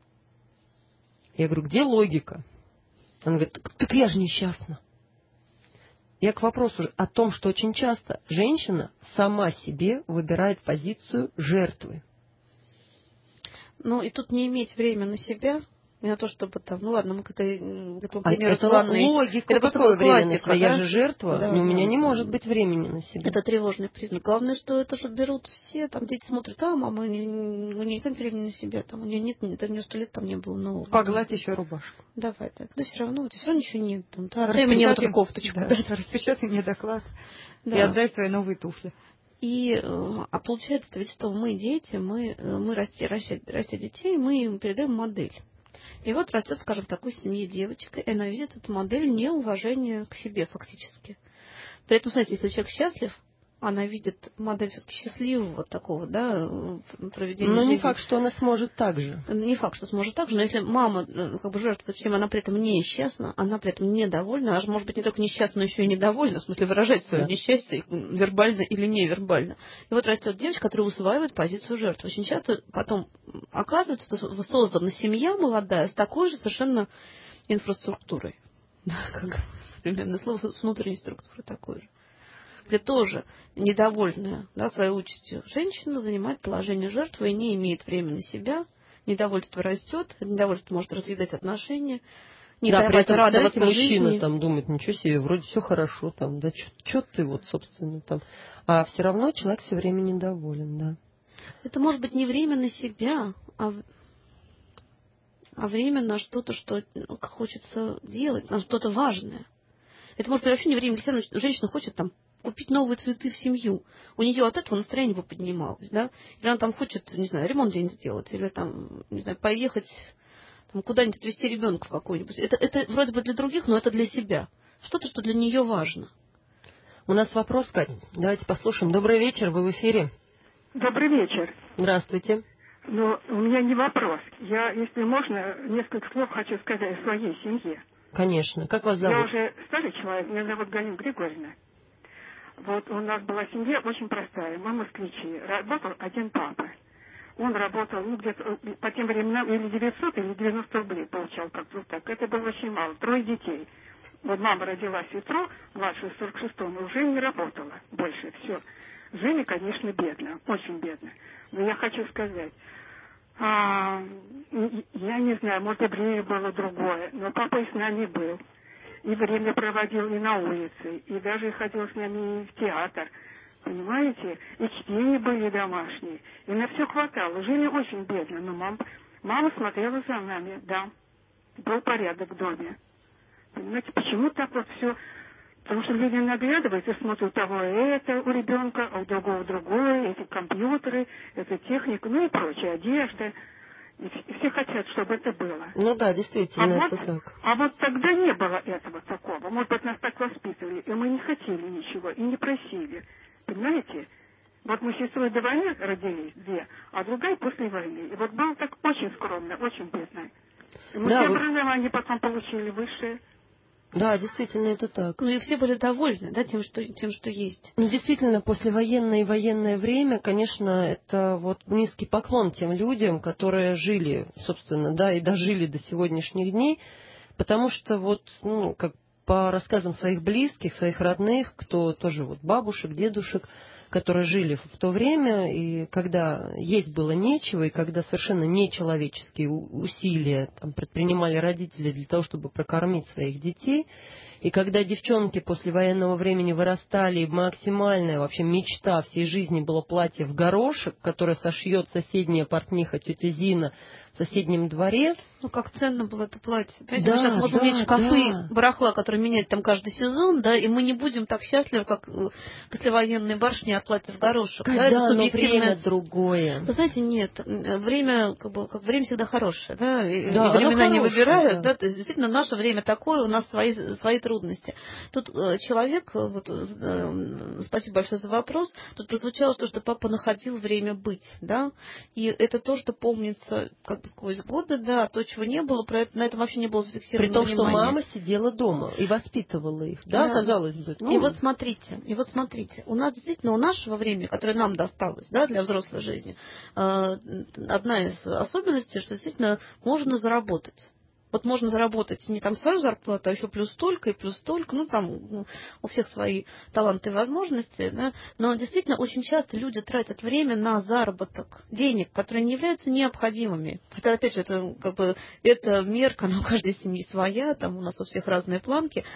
Я говорю, где логика? Она говорит, так, так я же несчастна. Я к вопросу о том, что очень часто женщина сама себе выбирает позицию жертвы. Ну, и тут не иметь время на себя, не на то, чтобы там, ну ладно, мы к этому а примеру это ванной, логика, это какое время на себя? Да? Я же жертва, да, но у меня да. не может быть времени на себя. Это тревожный признак. Главное, что это же берут все, там дети смотрят, а мама, у нее, у нее нет времени на себя, там, у нее нет, нет, у нее сто лет там не было нового. Погладь еще рубашку. Давай, так. Да все равно, все равно ничего нет. Там, да, Распечатай, мне вот эту кофточку. Да, Да. распечатай мне доклад Да. и отдай свои новые туфли. И, а получается, ведь что мы дети, мы, мы растя, растя, растя детей, мы им передаем модель. И вот растет, скажем, в такой семье девочка, и она видит эту модель неуважения к себе фактически. При этом, знаете, если человек счастлив, она видит модель все-таки счастливого такого, да, проведения Но жизни. не факт, что она сможет так же. Не факт, что сможет так же, но если мама как бы жертвует всем, она при этом несчастна, она при этом недовольна, она же может быть не только несчастна, но еще и недовольна, в смысле выражать свое да. несчастье вербально или невербально. И вот растет девочка, которая усваивает позицию жертвы. Очень часто потом оказывается, что создана семья молодая с такой же совершенно инфраструктурой. Да, как примерно слово, с внутренней структурой такой же. Где тоже недовольная, да, своей участью женщина занимает положение жертвы и не имеет времени на себя, недовольство растет, недовольство может разъедать отношения, не да, при этом, радоваться кстати, мужчина жизни. Там думает, ничего себе, вроде все хорошо, там, да, что ты вот, собственно, там. А все равно человек все время недоволен, да. Это может быть не время на себя, а, а время на что-то, что хочется делать, на что-то важное. Это может быть вообще не время для себя, но женщина хочет там купить новые цветы в семью. У нее от этого настроение бы поднималось, да? Или она там хочет, не знаю, ремонт где-нибудь сделать, или там, не знаю, поехать там, куда-нибудь отвезти ребенка в какой-нибудь. Это, это вроде бы для других, но это для себя. Что-то, что для нее важно. У нас вопрос, Кать. Давайте послушаем. Добрый вечер, вы в эфире. Добрый вечер. Здравствуйте. Но у меня не вопрос. Я, если можно, несколько слов хочу сказать о своей семье. Конечно. Как вас зовут? Я уже старый человек, меня зовут Галина Григорьевна. Вот у нас была семья очень простая. Мы москвичи. Работал один папа. Он работал, ну, где-то по тем временам или девятьсот, или девяносто рублей получал, как-то так. Это было очень мало. Трое детей. Вот мама родила сестру, младшую в сорок шестом, и уже не работала больше. Все. Жили, конечно, бедно. Очень бедно. Но я хочу сказать, а, я не знаю, может, и время было другое, но папа и с нами был. И время проводил и на улице, и даже ходил с нами в театр. Понимаете? И чтения были домашние. И на все хватало. Жили очень бедно, но мама, мама смотрела за нами, да. Был порядок в доме. Понимаете, почему так вот все? Потому что люди наглядываются, смотрят у того это у ребенка, а у другого другое, эти компьютеры, эта техника, ну и прочее, одежда. И все хотят, чтобы это было. Ну да, действительно, а это вот, так. А вот тогда не было этого такого. Может быть, нас так воспитывали, и мы не хотели ничего, и не просили. Понимаете? Вот мы с сестрой до войны родились, две, а другая после войны. И вот была так очень скромная, очень бедная. И мы Да, все вы- образование потом получили высшее. Да, действительно, это так. Ну и все были довольны, да, тем, что, тем, что есть. Ну, действительно, послевоенное и военное время, конечно, это вот низкий поклон тем людям, которые жили, собственно, да, и дожили до сегодняшних дней, потому что вот, ну, как по рассказам своих близких, своих родных, кто тоже вот бабушек, дедушек, которые жили в то время, и когда есть было нечего, и когда совершенно нечеловеческие усилия там, предпринимали родители для того, чтобы прокормить своих детей, и когда девчонки после военного времени вырастали, и максимальная вообще мечта всей жизни было платье в горошек, которое сошьет соседняя портниха тетя Зина в соседнем дворе. Ну, как ценно было это платье. Понимаете, Да, мы сейчас можем да, иметь шкафы, да. барахла, которые меняют там каждый сезон, да, и мы не будем так счастливы, как э, послевоенные барышни от платья в горошек. Да, это Когда оно субъективное. время другое. Вы знаете, нет, время, как бы, как время всегда хорошее, да, и, Да, и времена оно не хорошее, выбирают, да. да, то есть действительно наше время такое, у нас свои, свои трудности. Тут э, человек, э, вот, э, спасибо большое за вопрос, тут прозвучало то, что папа находил время быть, да, и это то, что помнится как бы сквозь годы, да, то, чего не было, про это, на этом вообще не было зафиксировано При том, что внимание. мама сидела дома и воспитывала их, да, Да. казалось бы. Ну, И вот смотрите, и вот смотрите, у нас действительно, у нашего времени, которое нам досталось, да, для взрослой жизни, э, одна из особенностей, что действительно можно заработать. Вот можно заработать не там свою зарплату, а еще плюс столько и плюс столько, ну там ну, у всех свои таланты и возможности, да, но действительно очень часто люди тратят время на заработок денег, которые не являются необходимыми. Хотя, опять же, это как бы это мерка, она у каждой семьи своя, там у нас у всех разные планки, э,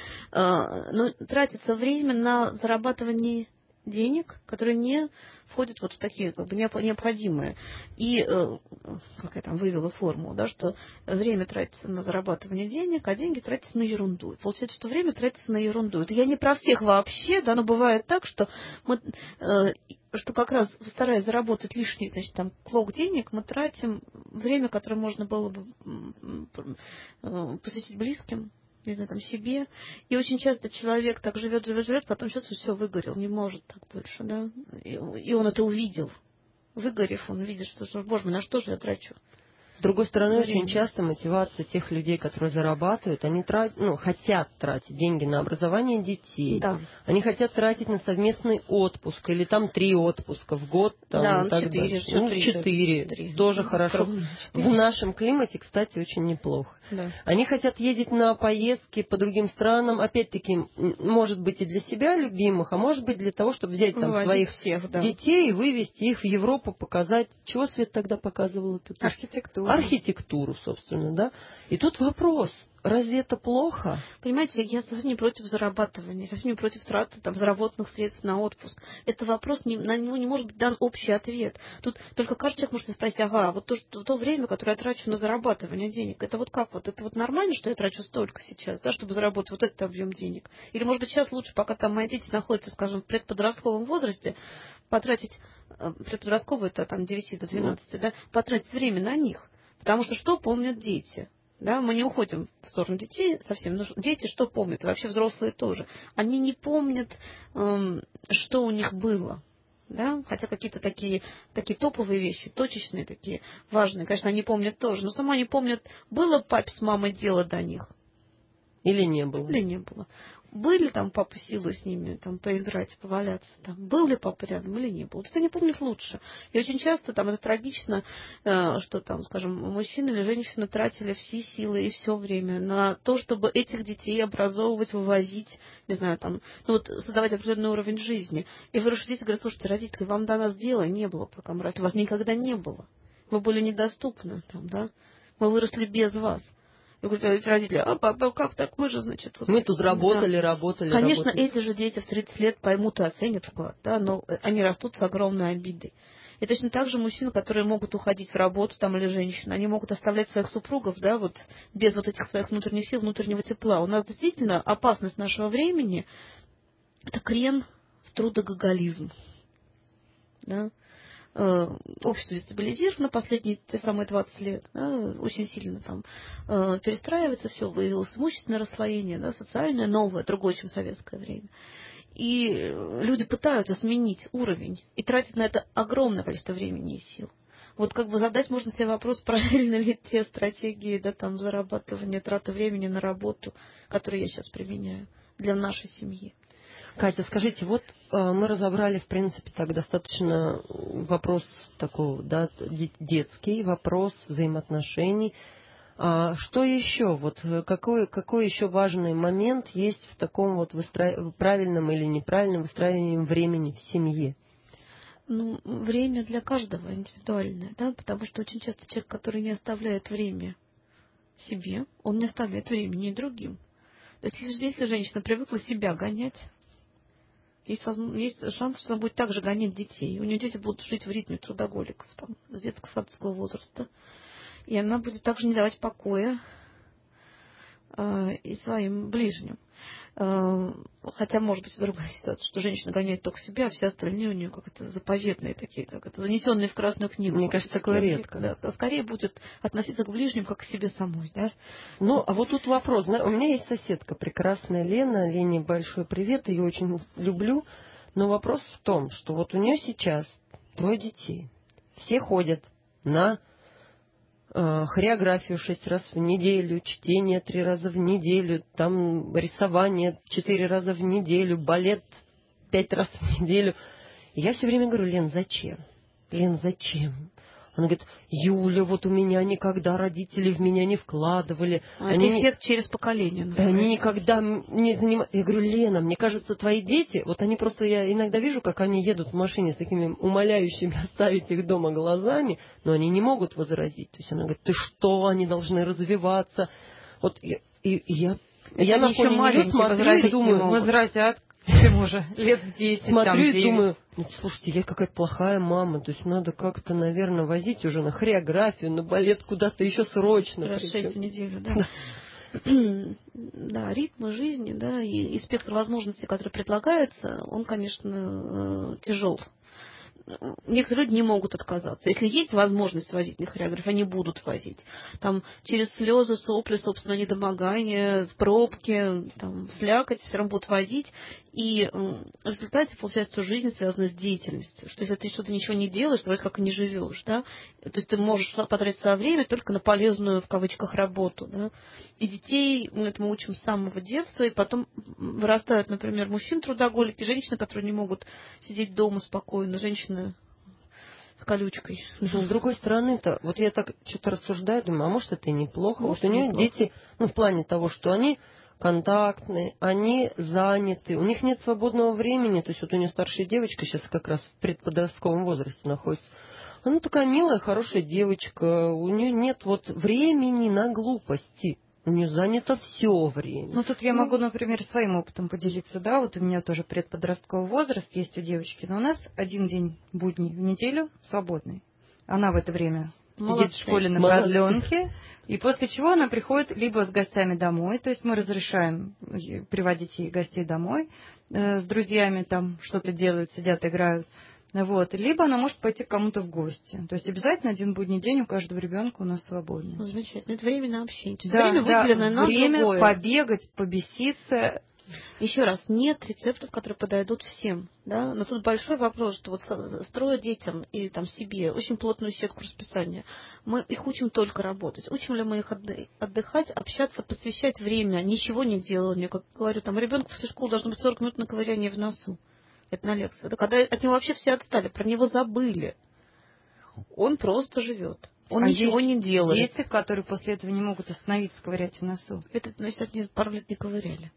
но тратится время на зарабатывание денег, которые не входят вот в такие как бы необходимые. И, э, как я там вывела формулу, да, что время тратится на зарабатывание денег, а деньги тратятся на ерунду. И получается, что время тратится на ерунду. Это я не про всех вообще, да, но бывает так, что мы, э, что как раз стараясь заработать лишний, значит, там, клок денег, мы тратим время, которое можно было бы э, посвятить близким, не знаю, там, себе. И очень часто человек так живет, живет, живет, потом чувствует, все, выгорел, не может так больше, да. И, и он это увидел. Выгорев, он видит, что, что, боже мой, на что же я трачу? С другой стороны, Время. очень часто мотивация тех людей, которые зарабатывают, они тратят, ну, хотят тратить деньги на образование детей. Да. Они хотят тратить на совместный отпуск, или там три отпуска в год, там, Да, и так четыре, дальше. всё Ну, три, четыре. да. Три. Тоже Ну, хорошо. скромно, четыре. В нашем климате, кстати, очень неплохо. Да. Они хотят ездить на поездки по другим странам, опять-таки, м, может быть, и для себя любимых, а может быть, для того, чтобы взять там Вывозить своих всех, да. детей и вывести их в Европу, показать. Чего Свет тогда показывала? Ты? Архитектура. Архитектуру, собственно, да. И тут вопрос, разве это плохо? Понимаете, я совсем не против зарабатывания, совсем не против траты там, заработанных средств на отпуск. Это вопрос, не, на него не может быть дан общий ответ. Тут только каждый человек может спросить, ага, вот то, что, то время, которое я трачу на зарабатывание денег, это вот как вот? Это вот нормально, что я трачу столько сейчас, да, чтобы заработать вот этот объем денег? Или, может быть, сейчас лучше, пока там мои дети находятся, скажем, в предподростковом возрасте, потратить, предподростковый это там девяти до двенадцати, да, потратить время на них. Потому что что помнят дети? Да, мы не уходим в сторону детей совсем, но дети что помнят? И вообще взрослые тоже. Они не помнят, эм, что у них было. Да? Хотя какие-то такие, такие топовые вещи, точечные такие, важные, конечно, они помнят тоже. Но сама они помнят, было папе с мамой дело до них. Или не было? Или не было. Были там папа силы с ними там поиграть, поваляться, там, был ли папа рядом или не был. Это они помнят лучше. И очень часто там это трагично, что там, скажем, мужчина или женщина тратили все силы и все время на то, чтобы этих детей образовывать, вывозить, не знаю, там, ну вот создавать определенный уровень жизни. И выросшие дети говорят, слушайте, родители, вам до нас дела не было, пока мы росли, вас никогда не было. Вы были недоступны, там, да, мы выросли без вас. И говорят родители, а папа, как так, мы же, значит... Вот, мы тут работали, да. работали, Конечно, работали. эти же дети в тридцать лет поймут и оценят вклад, да, но они растут с огромной обидой. И точно так же мужчины, которые могут уходить в работу там или женщины, они могут оставлять своих супругов, да, вот без вот этих своих внутренних сил, внутреннего тепла. У нас действительно опасность нашего времени – это крен в трудоголизм, да. Общество дестабилизировано последние те самые двадцать лет, да, очень сильно там э, перестраивается все, выявилось имущественное расслоение, да, социальное, новое, другое, чем в советское время. И люди пытаются сменить уровень и тратят на это огромное количество времени и сил. Вот как бы задать можно себе вопрос, правильно ли те стратегии, да, там, зарабатывания, траты времени на работу, которые я сейчас применяю для нашей семьи. Катя, скажите, вот э, мы разобрали, в принципе, так достаточно вопрос такой, да, детский, вопрос взаимоотношений. А что еще? Вот какой, какой еще важный момент есть в таком вот выстра... правильном или неправильном выстраивании времени в семье? Ну, время для каждого индивидуальное, да, потому что очень часто человек, который не оставляет время себе, он не оставляет времени и другим. То есть, если женщина привыкла себя гонять, есть, есть шанс, что она будет также гонять детей. У нее дети будут жить в ритме трудоголиков, там, с детско-садовского возраста. И она будет также не давать покоя э, и своим ближним. Э, хотя, может быть, другая ситуация, что женщина гоняет только себя, а все остальные у нее как это заповедные такие, как это занесенные в Красную книгу. Мне кажется, такое редко. Да, скорее будет относиться к ближним, как к себе самой. Да? Ну, а вот тут вопрос. У меня есть соседка прекрасная Лена. Лене большой привет, ее очень люблю. Но вопрос в том, что вот у нее сейчас трое детей. Все ходят на хореографию шесть раз в неделю, чтение три раза в неделю, там рисование четыре раза в неделю, балет пять раз в неделю. И я все время говорю: Лен, зачем? Лен, зачем? Она говорит: Юля, вот у меня никогда родители в меня не вкладывали. А они это эффект через поколение называется. Они никогда не занимались. Я говорю: Лена, мне кажется, твои дети, вот они просто, я иногда вижу, как они едут в машине с такими умоляющими оставить их дома глазами, но они не могут возразить. То есть она говорит: ты что, они должны развиваться. Вот и, и, и я, я на фоне нее смотрю и думаю, возразят. Почему же? Лет в десять, смотрю там, и думаю, ну, слушайте, я какая-то плохая мама, то есть надо как-то, наверное, возить уже на хореографию, на балет куда-то еще срочно. Раз шесть в неделю, да. Да, ритм жизни, да, и, и спектр возможностей, который предлагается, он, конечно, тяжел. Некоторые люди не могут отказаться. Если есть возможность возить на хореографию, они будут возить. Там через слезы, сопли, собственно, недомогание, пробки, там, слякоть, все равно будут возить. И в результате получается, что жизнь связана с деятельностью. Что если ты что-то ничего не делаешь, то вроде как и не живешь, да. То есть ты можешь потратить свое время только на полезную, в кавычках, работу, да. И детей мы этому учим с самого детства, и потом вырастают, например, мужчин-трудоголики, женщины, которые не могут сидеть дома спокойно, женщины с колючкой. Но с другой стороны-то, вот я так что-то рассуждаю, думаю, а может это и неплохо. Может, вот у нее неплохо. дети, ну, в плане того, что они контактные, они заняты, у них нет свободного времени. То есть вот у нее старшая девочка сейчас как раз в предподростковом возрасте находится. Она такая милая, хорошая девочка, у нее нет вот времени на глупости. У нее занято все время. Ну, тут я могу, например, своим опытом поделиться, да, вот у меня тоже предподростковый возраст есть у девочки, но у нас один день будний в неделю свободный. Она в это время Молодцы. сидит в школе на Молодцы. продленке, и после чего она приходит либо с гостями домой, то есть мы разрешаем приводить ей гостей домой, э, с друзьями там что-то делают, сидят, играют. Вот. Либо она может пойти к кому-то в гости. То есть обязательно один будний день у каждого ребенка у нас свободный. Ну, замечательно. Это время на общение. Да, время да, выделенное на время другое. побегать, побеситься. Еще раз, нет рецептов, которые подойдут всем. Да? Но тут большой вопрос, что вот строя детям или там себе очень плотную сетку расписания, мы их учим только работать. Учим ли мы их отдыхать, общаться, посвящать время, ничего не деланию. Как говорю, там ребенку после школы должно быть сорок минут на ковыряние в носу. Это на лекцию. Да, когда от него вообще все отстали, про него забыли. Он просто живет. Он а ничего не делает. Дети, которые после этого не могут остановиться, ковырять в носу. Это, значит, они пару лет не ковыряли.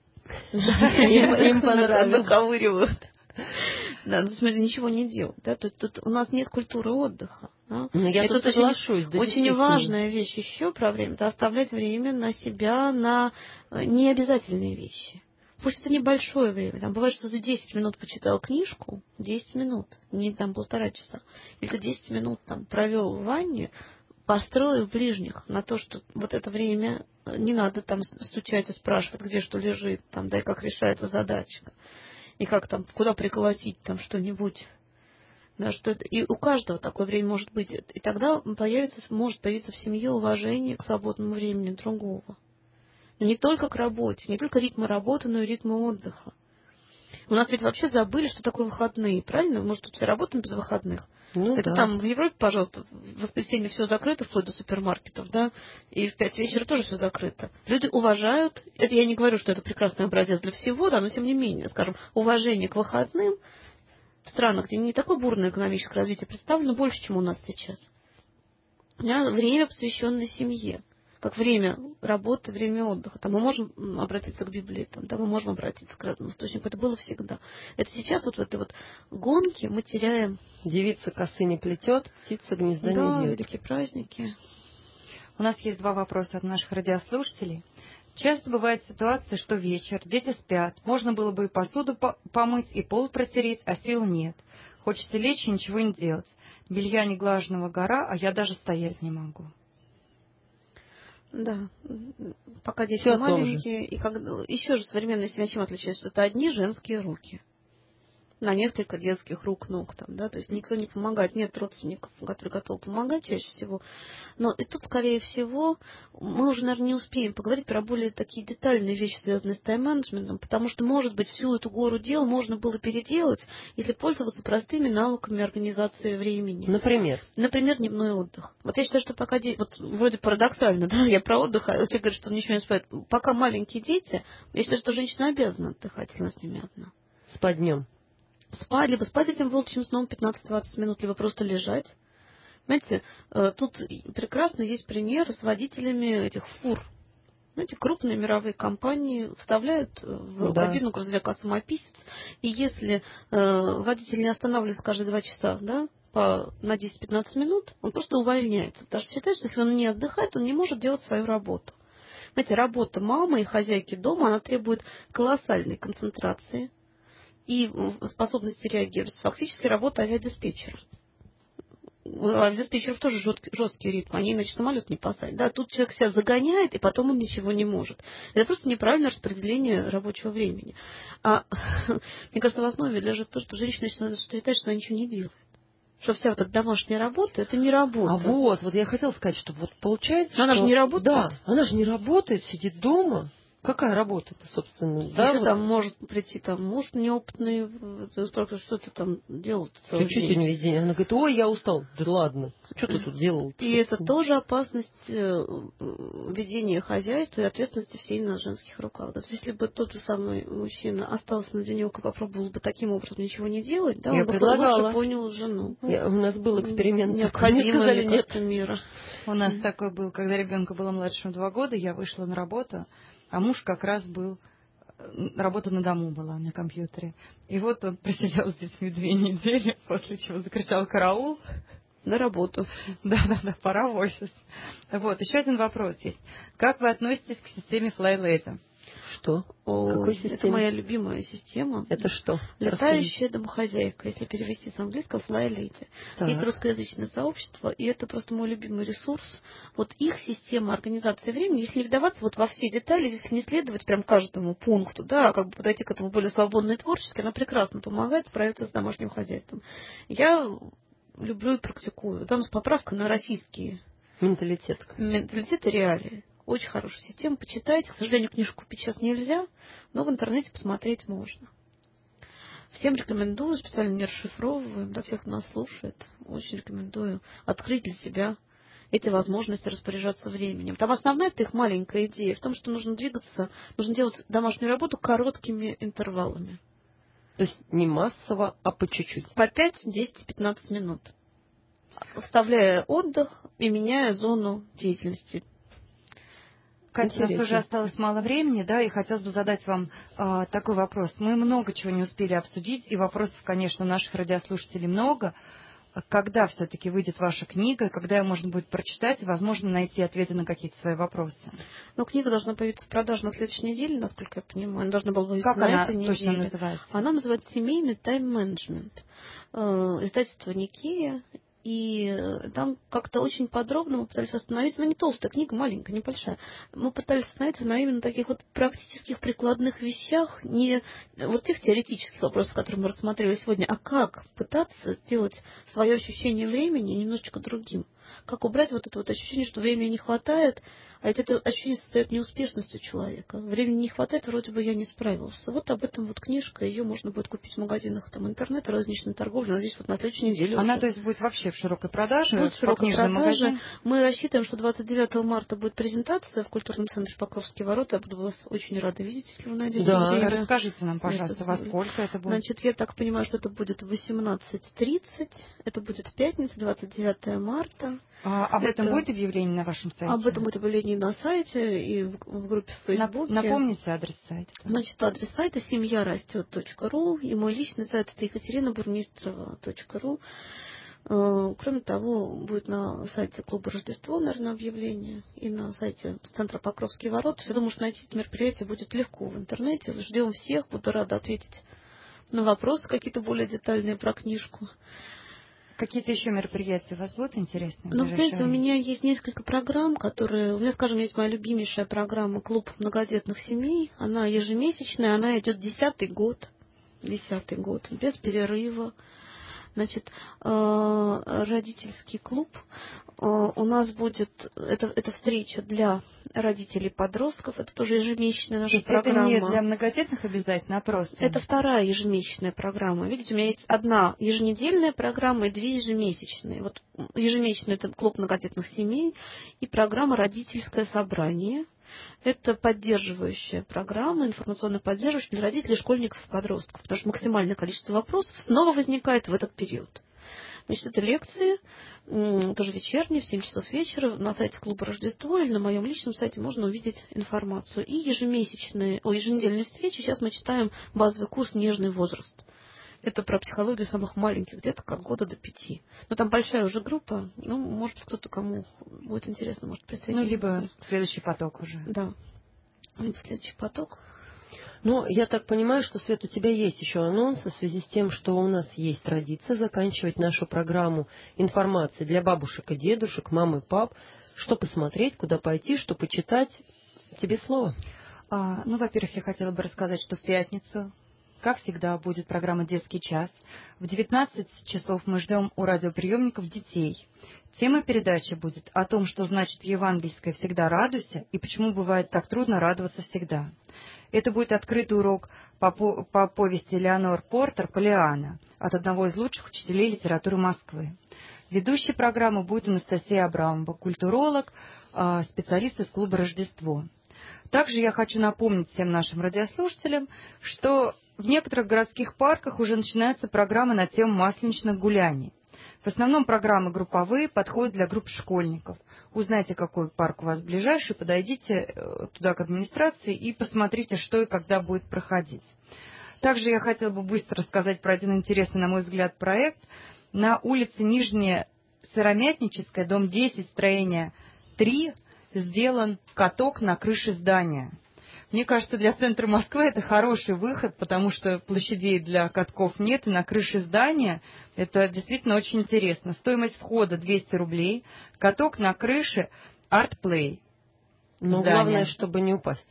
Им понравилось. Наковыривают. Да, ну, смотри, ничего не делают. Да? То есть тут у нас нет культуры отдыха. Да? Ну, я это тут соглашусь. Очень, очень важная вещь еще про время. Это оставлять время на себя, на необязательные вещи. Пусть это небольшое время. Там бывает, что за десять минут почитал книжку, десять минут, не там полтора часа. Или ты десять минут там провел в ванне, построив ближних на то, что вот это время не надо там стучать и спрашивать, где что лежит, там, да и как решается задачка. И как там, куда приколотить там что-нибудь. Да, что это, и у каждого такое время может быть. И тогда появится, может появиться в семье уважение к свободному времени другого. Не только к работе, не только ритмы работы, но и ритмы отдыха. У нас ведь вообще забыли, что такое выходные, правильно? Может, тут все работаем без выходных? Ну, Это да. там в Европе, пожалуйста, в воскресенье все закрыто, вплоть до супермаркетов, да, и в пять вечера тоже все закрыто. Люди уважают, это я не говорю, что это прекрасный образец для всего, да, но тем не менее, скажем, уважение к выходным в странах, где не такое бурное экономическое развитие представлено, больше, чем у нас сейчас. Да, время, посвященное семье. Как время работы, время отдыха. Там мы можем обратиться к Библии, там, да, мы можем обратиться к разным источникам. Это было всегда. Это сейчас вот в этой вот гонке мы теряем... Девица косы не плетет, птица гнезда да, не вьет. великие праздники. У нас есть два вопроса от наших радиослушателей. Часто бывает ситуация, что вечер, дети спят, можно было бы и посуду помыть, и пол протереть, а сил нет. Хочется лечь и ничего не делать. Белья неглаженного гора, а я даже стоять не могу. Да, пока дети Всё маленькие. И как... еще же современная семья чем отличается? Это одни женские руки. На несколько детских рук, ног там, да, то есть никто не помогает, нет родственников, которые готовы помогать чаще всего. Но и тут, скорее всего, мы уже, наверное, не успеем поговорить про более такие детальные вещи, связанные с тайм-менеджментом, потому что, может быть, всю эту гору дел можно было переделать, если пользоваться простыми навыками организации времени. Например? Например, дневной отдых. Вот я считаю, что пока дети, вот вроде парадоксально, да, я про отдых, а человек говорит, что он ничего не спает. Пока маленькие дети, я считаю, что женщина обязана отдыхать, если она с ними одна. Спать днем. Спать, либо спать этим волчьим сном пятнадцать-двадцать минут, либо просто лежать. Понимаете, тут прекрасно есть пример с водителями этих фур. Знаете, крупные мировые компании вставляют в да. кабину грузовика самописец, и если э, водитель не останавливается каждые два часа, да, по, на десять-пятнадцать минут, он просто увольняется. Потому что считает, что если он не отдыхает, он не может делать свою работу. Знаете, работа мамы и хозяйки дома, она требует колоссальной концентрации и способности реагировать. Фактически работа авиадиспетчера. У авиадиспетчеров тоже жесткий, жесткий ритм, они иначе самолет не посадят. Да, тут человек себя загоняет, и потом он ничего не может. Это просто неправильное распределение рабочего времени. А мне кажется, в основе лежит то, что женщина считает, что она ничего не делает. Что вся вот эта домашняя работа, это не работа. А вот, вот я хотела сказать, что вот получается, но она что... же не работает. Да, она же не работает, сидит дома. Какая работа-то, собственно? Да, да, вот. Вот... Там может прийти там муж неопытный, только что ты там делал целый ты что день. сегодня весь день? Она говорит, ой, я устал. Да ладно, что ты тут делал? И это тоже опасность ведения хозяйства и ответственности всей на женских руках. Да, если бы тот же самый мужчина остался на денек и попробовал бы таким образом ничего не делать, да, я он бы лучше понял жену. Я, у нас был эксперимент. Необходимый, мне кажется, мира. У нас mm-hmm. такой был, когда ребенку было младше, чем два года, я вышла на работу, а муж как раз был, работа на дому была на компьютере. И вот он просидел с детьми две недели, после чего закричал «караул». На работу. Да-да-да, пора в офис. Вот, еще один вопрос есть. Как вы относитесь к системе FlyLady? Что? О, Какой это системе? моя любимая система. Это что? Летающая домохозяйка, если перевести с английского FlyLady. Есть русскоязычное сообщество, и это просто мой любимый ресурс. Вот их система организации времени, если не вдаваться вот во все детали, если не следовать прям каждому пункту, да, а как бы подойти к этому более свободно и творчески, она прекрасно помогает справиться с домашним хозяйством. Я люблю и практикую. Да, у нас поправка на российские менталитет. Менталитет и реалии. Очень хорошая система, почитайте. К сожалению, книжку купить сейчас нельзя, но в интернете посмотреть можно. Всем рекомендую, специально не расшифровываем, да, всех нас слушает. Очень рекомендую открыть для себя эти возможности распоряжаться временем. Там основная-то их маленькая идея в том, что нужно двигаться, нужно делать домашнюю работу короткими интервалами. То есть не массово, а по чуть-чуть. По пять, десять, пятнадцать минут. Вставляя отдых и меняя зону деятельности. Катя, у нас уже осталось мало времени, да, и хотелось бы задать вам э, такой вопрос. Мы много чего не успели обсудить, и вопросов, конечно, у наших радиослушателей много. Когда все-таки выйдет ваша книга, когда ее можно будет прочитать и, возможно, найти ответы на какие-то свои вопросы? Ну, книга должна появиться в продаже на следующей неделе, насколько я понимаю. Она должна была появиться как на она этой точно неделе. называется? Она называется «Семейный тайм-менеджмент». Издательство «Никея». И там как-то очень подробно мы пытались остановиться. Она не толстая книга, маленькая, небольшая. Мы пытались остановиться на именно таких вот практических прикладных вещах, не вот тех теоретических вопросов, которые мы рассмотрели сегодня, а как пытаться сделать свое ощущение времени немножечко другим. как убрать вот это вот ощущение, что времени не хватает, а ведь это ощущение состоит неуспешностью человека. Времени не хватает, вроде бы я не справился. Вот об этом вот книжка, ее можно будет купить в магазинах там интернета, розничной торговли, но здесь вот на следующей неделе Она, уже. то есть, будет вообще в широкой продаже? Будет в широкой продаже. Магазин? Мы рассчитываем, что двадцать девятого марта будет презентация в культурном центре Покровские ворота. Я буду вас очень рада видеть, если вы найдете Да, время. Расскажите нам, пожалуйста, Это, во сколько это будет? Значит, я так понимаю, что это будет в восемнадцать тридцать. Это будет пятница, двадцать девятого марта. А об этом это... будет объявление на вашем сайте? Об этом будет объявление на сайте и в, в группе в Фейсбуке. Напомните адрес сайта. Значит, адрес сайта семья растет точка ру и мой личный сайт это екатерина бурмистрова точка ру. Кроме того, будет на сайте клуба Рождество, наверное, объявление, и на сайте Центра Покровские ворота. Я думаю, что найти это мероприятие будет легко в интернете. Ждем всех, буду рада ответить на вопросы какие-то более детальные про книжку. Какие-то еще мероприятия у вас будут интересные? Ну, понимаете, у меня есть несколько программ, которые... У меня, скажем, есть моя любимейшая программа «Клуб многодетных семей». Она ежемесячная, она идет десятый год. Десятый год, без перерыва. Значит, родительский клуб. У нас будет... Это, это встреча для родителей подростков. Это тоже ежемесячная наша программа. Это не для многодетных обязательно, а просто? Это вторая ежемесячная программа. Видите, у меня есть одна еженедельная программа и две ежемесячные. Вот ежемесячный это клуб многодетных семей и программа «Родительское собрание». Это поддерживающая программа, информационно поддерживающая для родителей, школьников и подростков, потому что максимальное количество вопросов снова возникает в этот период. Значит, это лекции, тоже вечерние, в семь часов вечера, на сайте клуба Рождество или на моем личном сайте можно увидеть информацию. И ежемесячные, о, еженедельные встречи, сейчас мы читаем базовый курс «Нежный возраст». Это про психологию самых маленьких, где-то как года до пяти. Но там большая уже группа. Ну, может быть, кто-то, кому будет интересно, может присоединиться. Ну, либо следующий поток уже. Да. Либо следующий поток. Ну, я так понимаю, что, Свет, у тебя есть еще анонсы в связи с тем, что у нас есть традиция заканчивать нашу программу информацией для бабушек и дедушек, мам и пап. Что посмотреть, куда пойти, что почитать. Тебе слово. А, ну, во-первых, я хотела бы рассказать, что в пятницу... Как всегда, будет программа «Детский час». В девятнадцать часов мы ждем у радиоприемников детей. Тема передачи будет о том, что значит евангельское «всегда радуйся» и почему бывает так трудно радоваться всегда. Это будет открытый урок по, по, по повести Леонор Портер «Полианна» от одного из лучших учителей литературы Москвы. Ведущей программы будет Анастасия Абрамова, культуролог, специалист из клуба «Рождество». Также я хочу напомнить всем нашим радиослушателям, что в некоторых городских парках уже начинаются программы на тему масленичных гуляний. В основном программы групповые, подходят для групп школьников. Узнайте, какой парк у вас ближайший, подойдите туда к администрации и посмотрите, что и когда будет проходить. Также я хотела бы быстро рассказать про один интересный, на мой взгляд, проект. На улице Нижняя Сыромятническая, дом десять, строение три, сделан каток на крыше здания. Мне кажется, для центра Москвы это хороший выход, потому что площадей для катков нет, и на крыше здания это действительно очень интересно. Стоимость входа двести рублей, каток на крыше ArtPlay. Но здания. Главное, чтобы не упасть.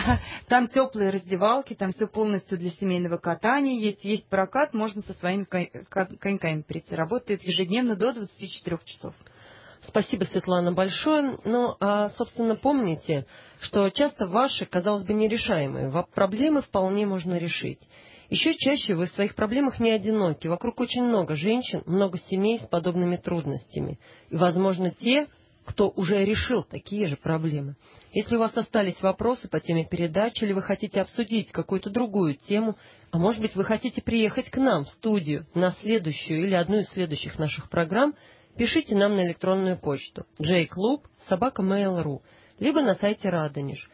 Там теплые раздевалки, там все полностью для семейного катания есть. Есть прокат, можно со своими коньками прийти. Работает ежедневно до двадцати четырёх часов. Спасибо, Светлана, большое. Ну, а, собственно, помните, что часто ваши, казалось бы, нерешаемые проблемы вполне можно решить. Еще чаще вы в своих проблемах не одиноки. Вокруг очень много женщин, много семей с подобными трудностями. И, возможно, те, кто уже решил такие же проблемы. Если у вас остались вопросы по теме передачи, или вы хотите обсудить какую-то другую тему, а может быть, вы хотите приехать к нам в студию на следующую или одну из следующих наших программ, пишите нам на электронную почту джей клуб собака мэйл точка ру, либо на сайте Радонеж.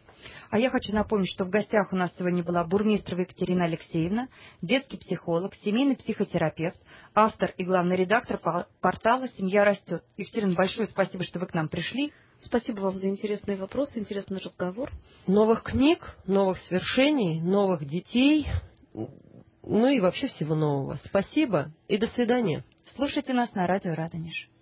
А я хочу напомнить, что в гостях у нас сегодня была Бурмистрова Екатерина Алексеевна, детский психолог, семейный психотерапевт, автор и главный редактор портала «Семья растет». Екатерина, большое спасибо, что вы к нам пришли. Спасибо вам за интересные вопросы, интересный разговор. Новых книг, новых свершений, новых детей, ну и вообще всего нового. Спасибо и до свидания. Слушайте нас на радио Радонеж.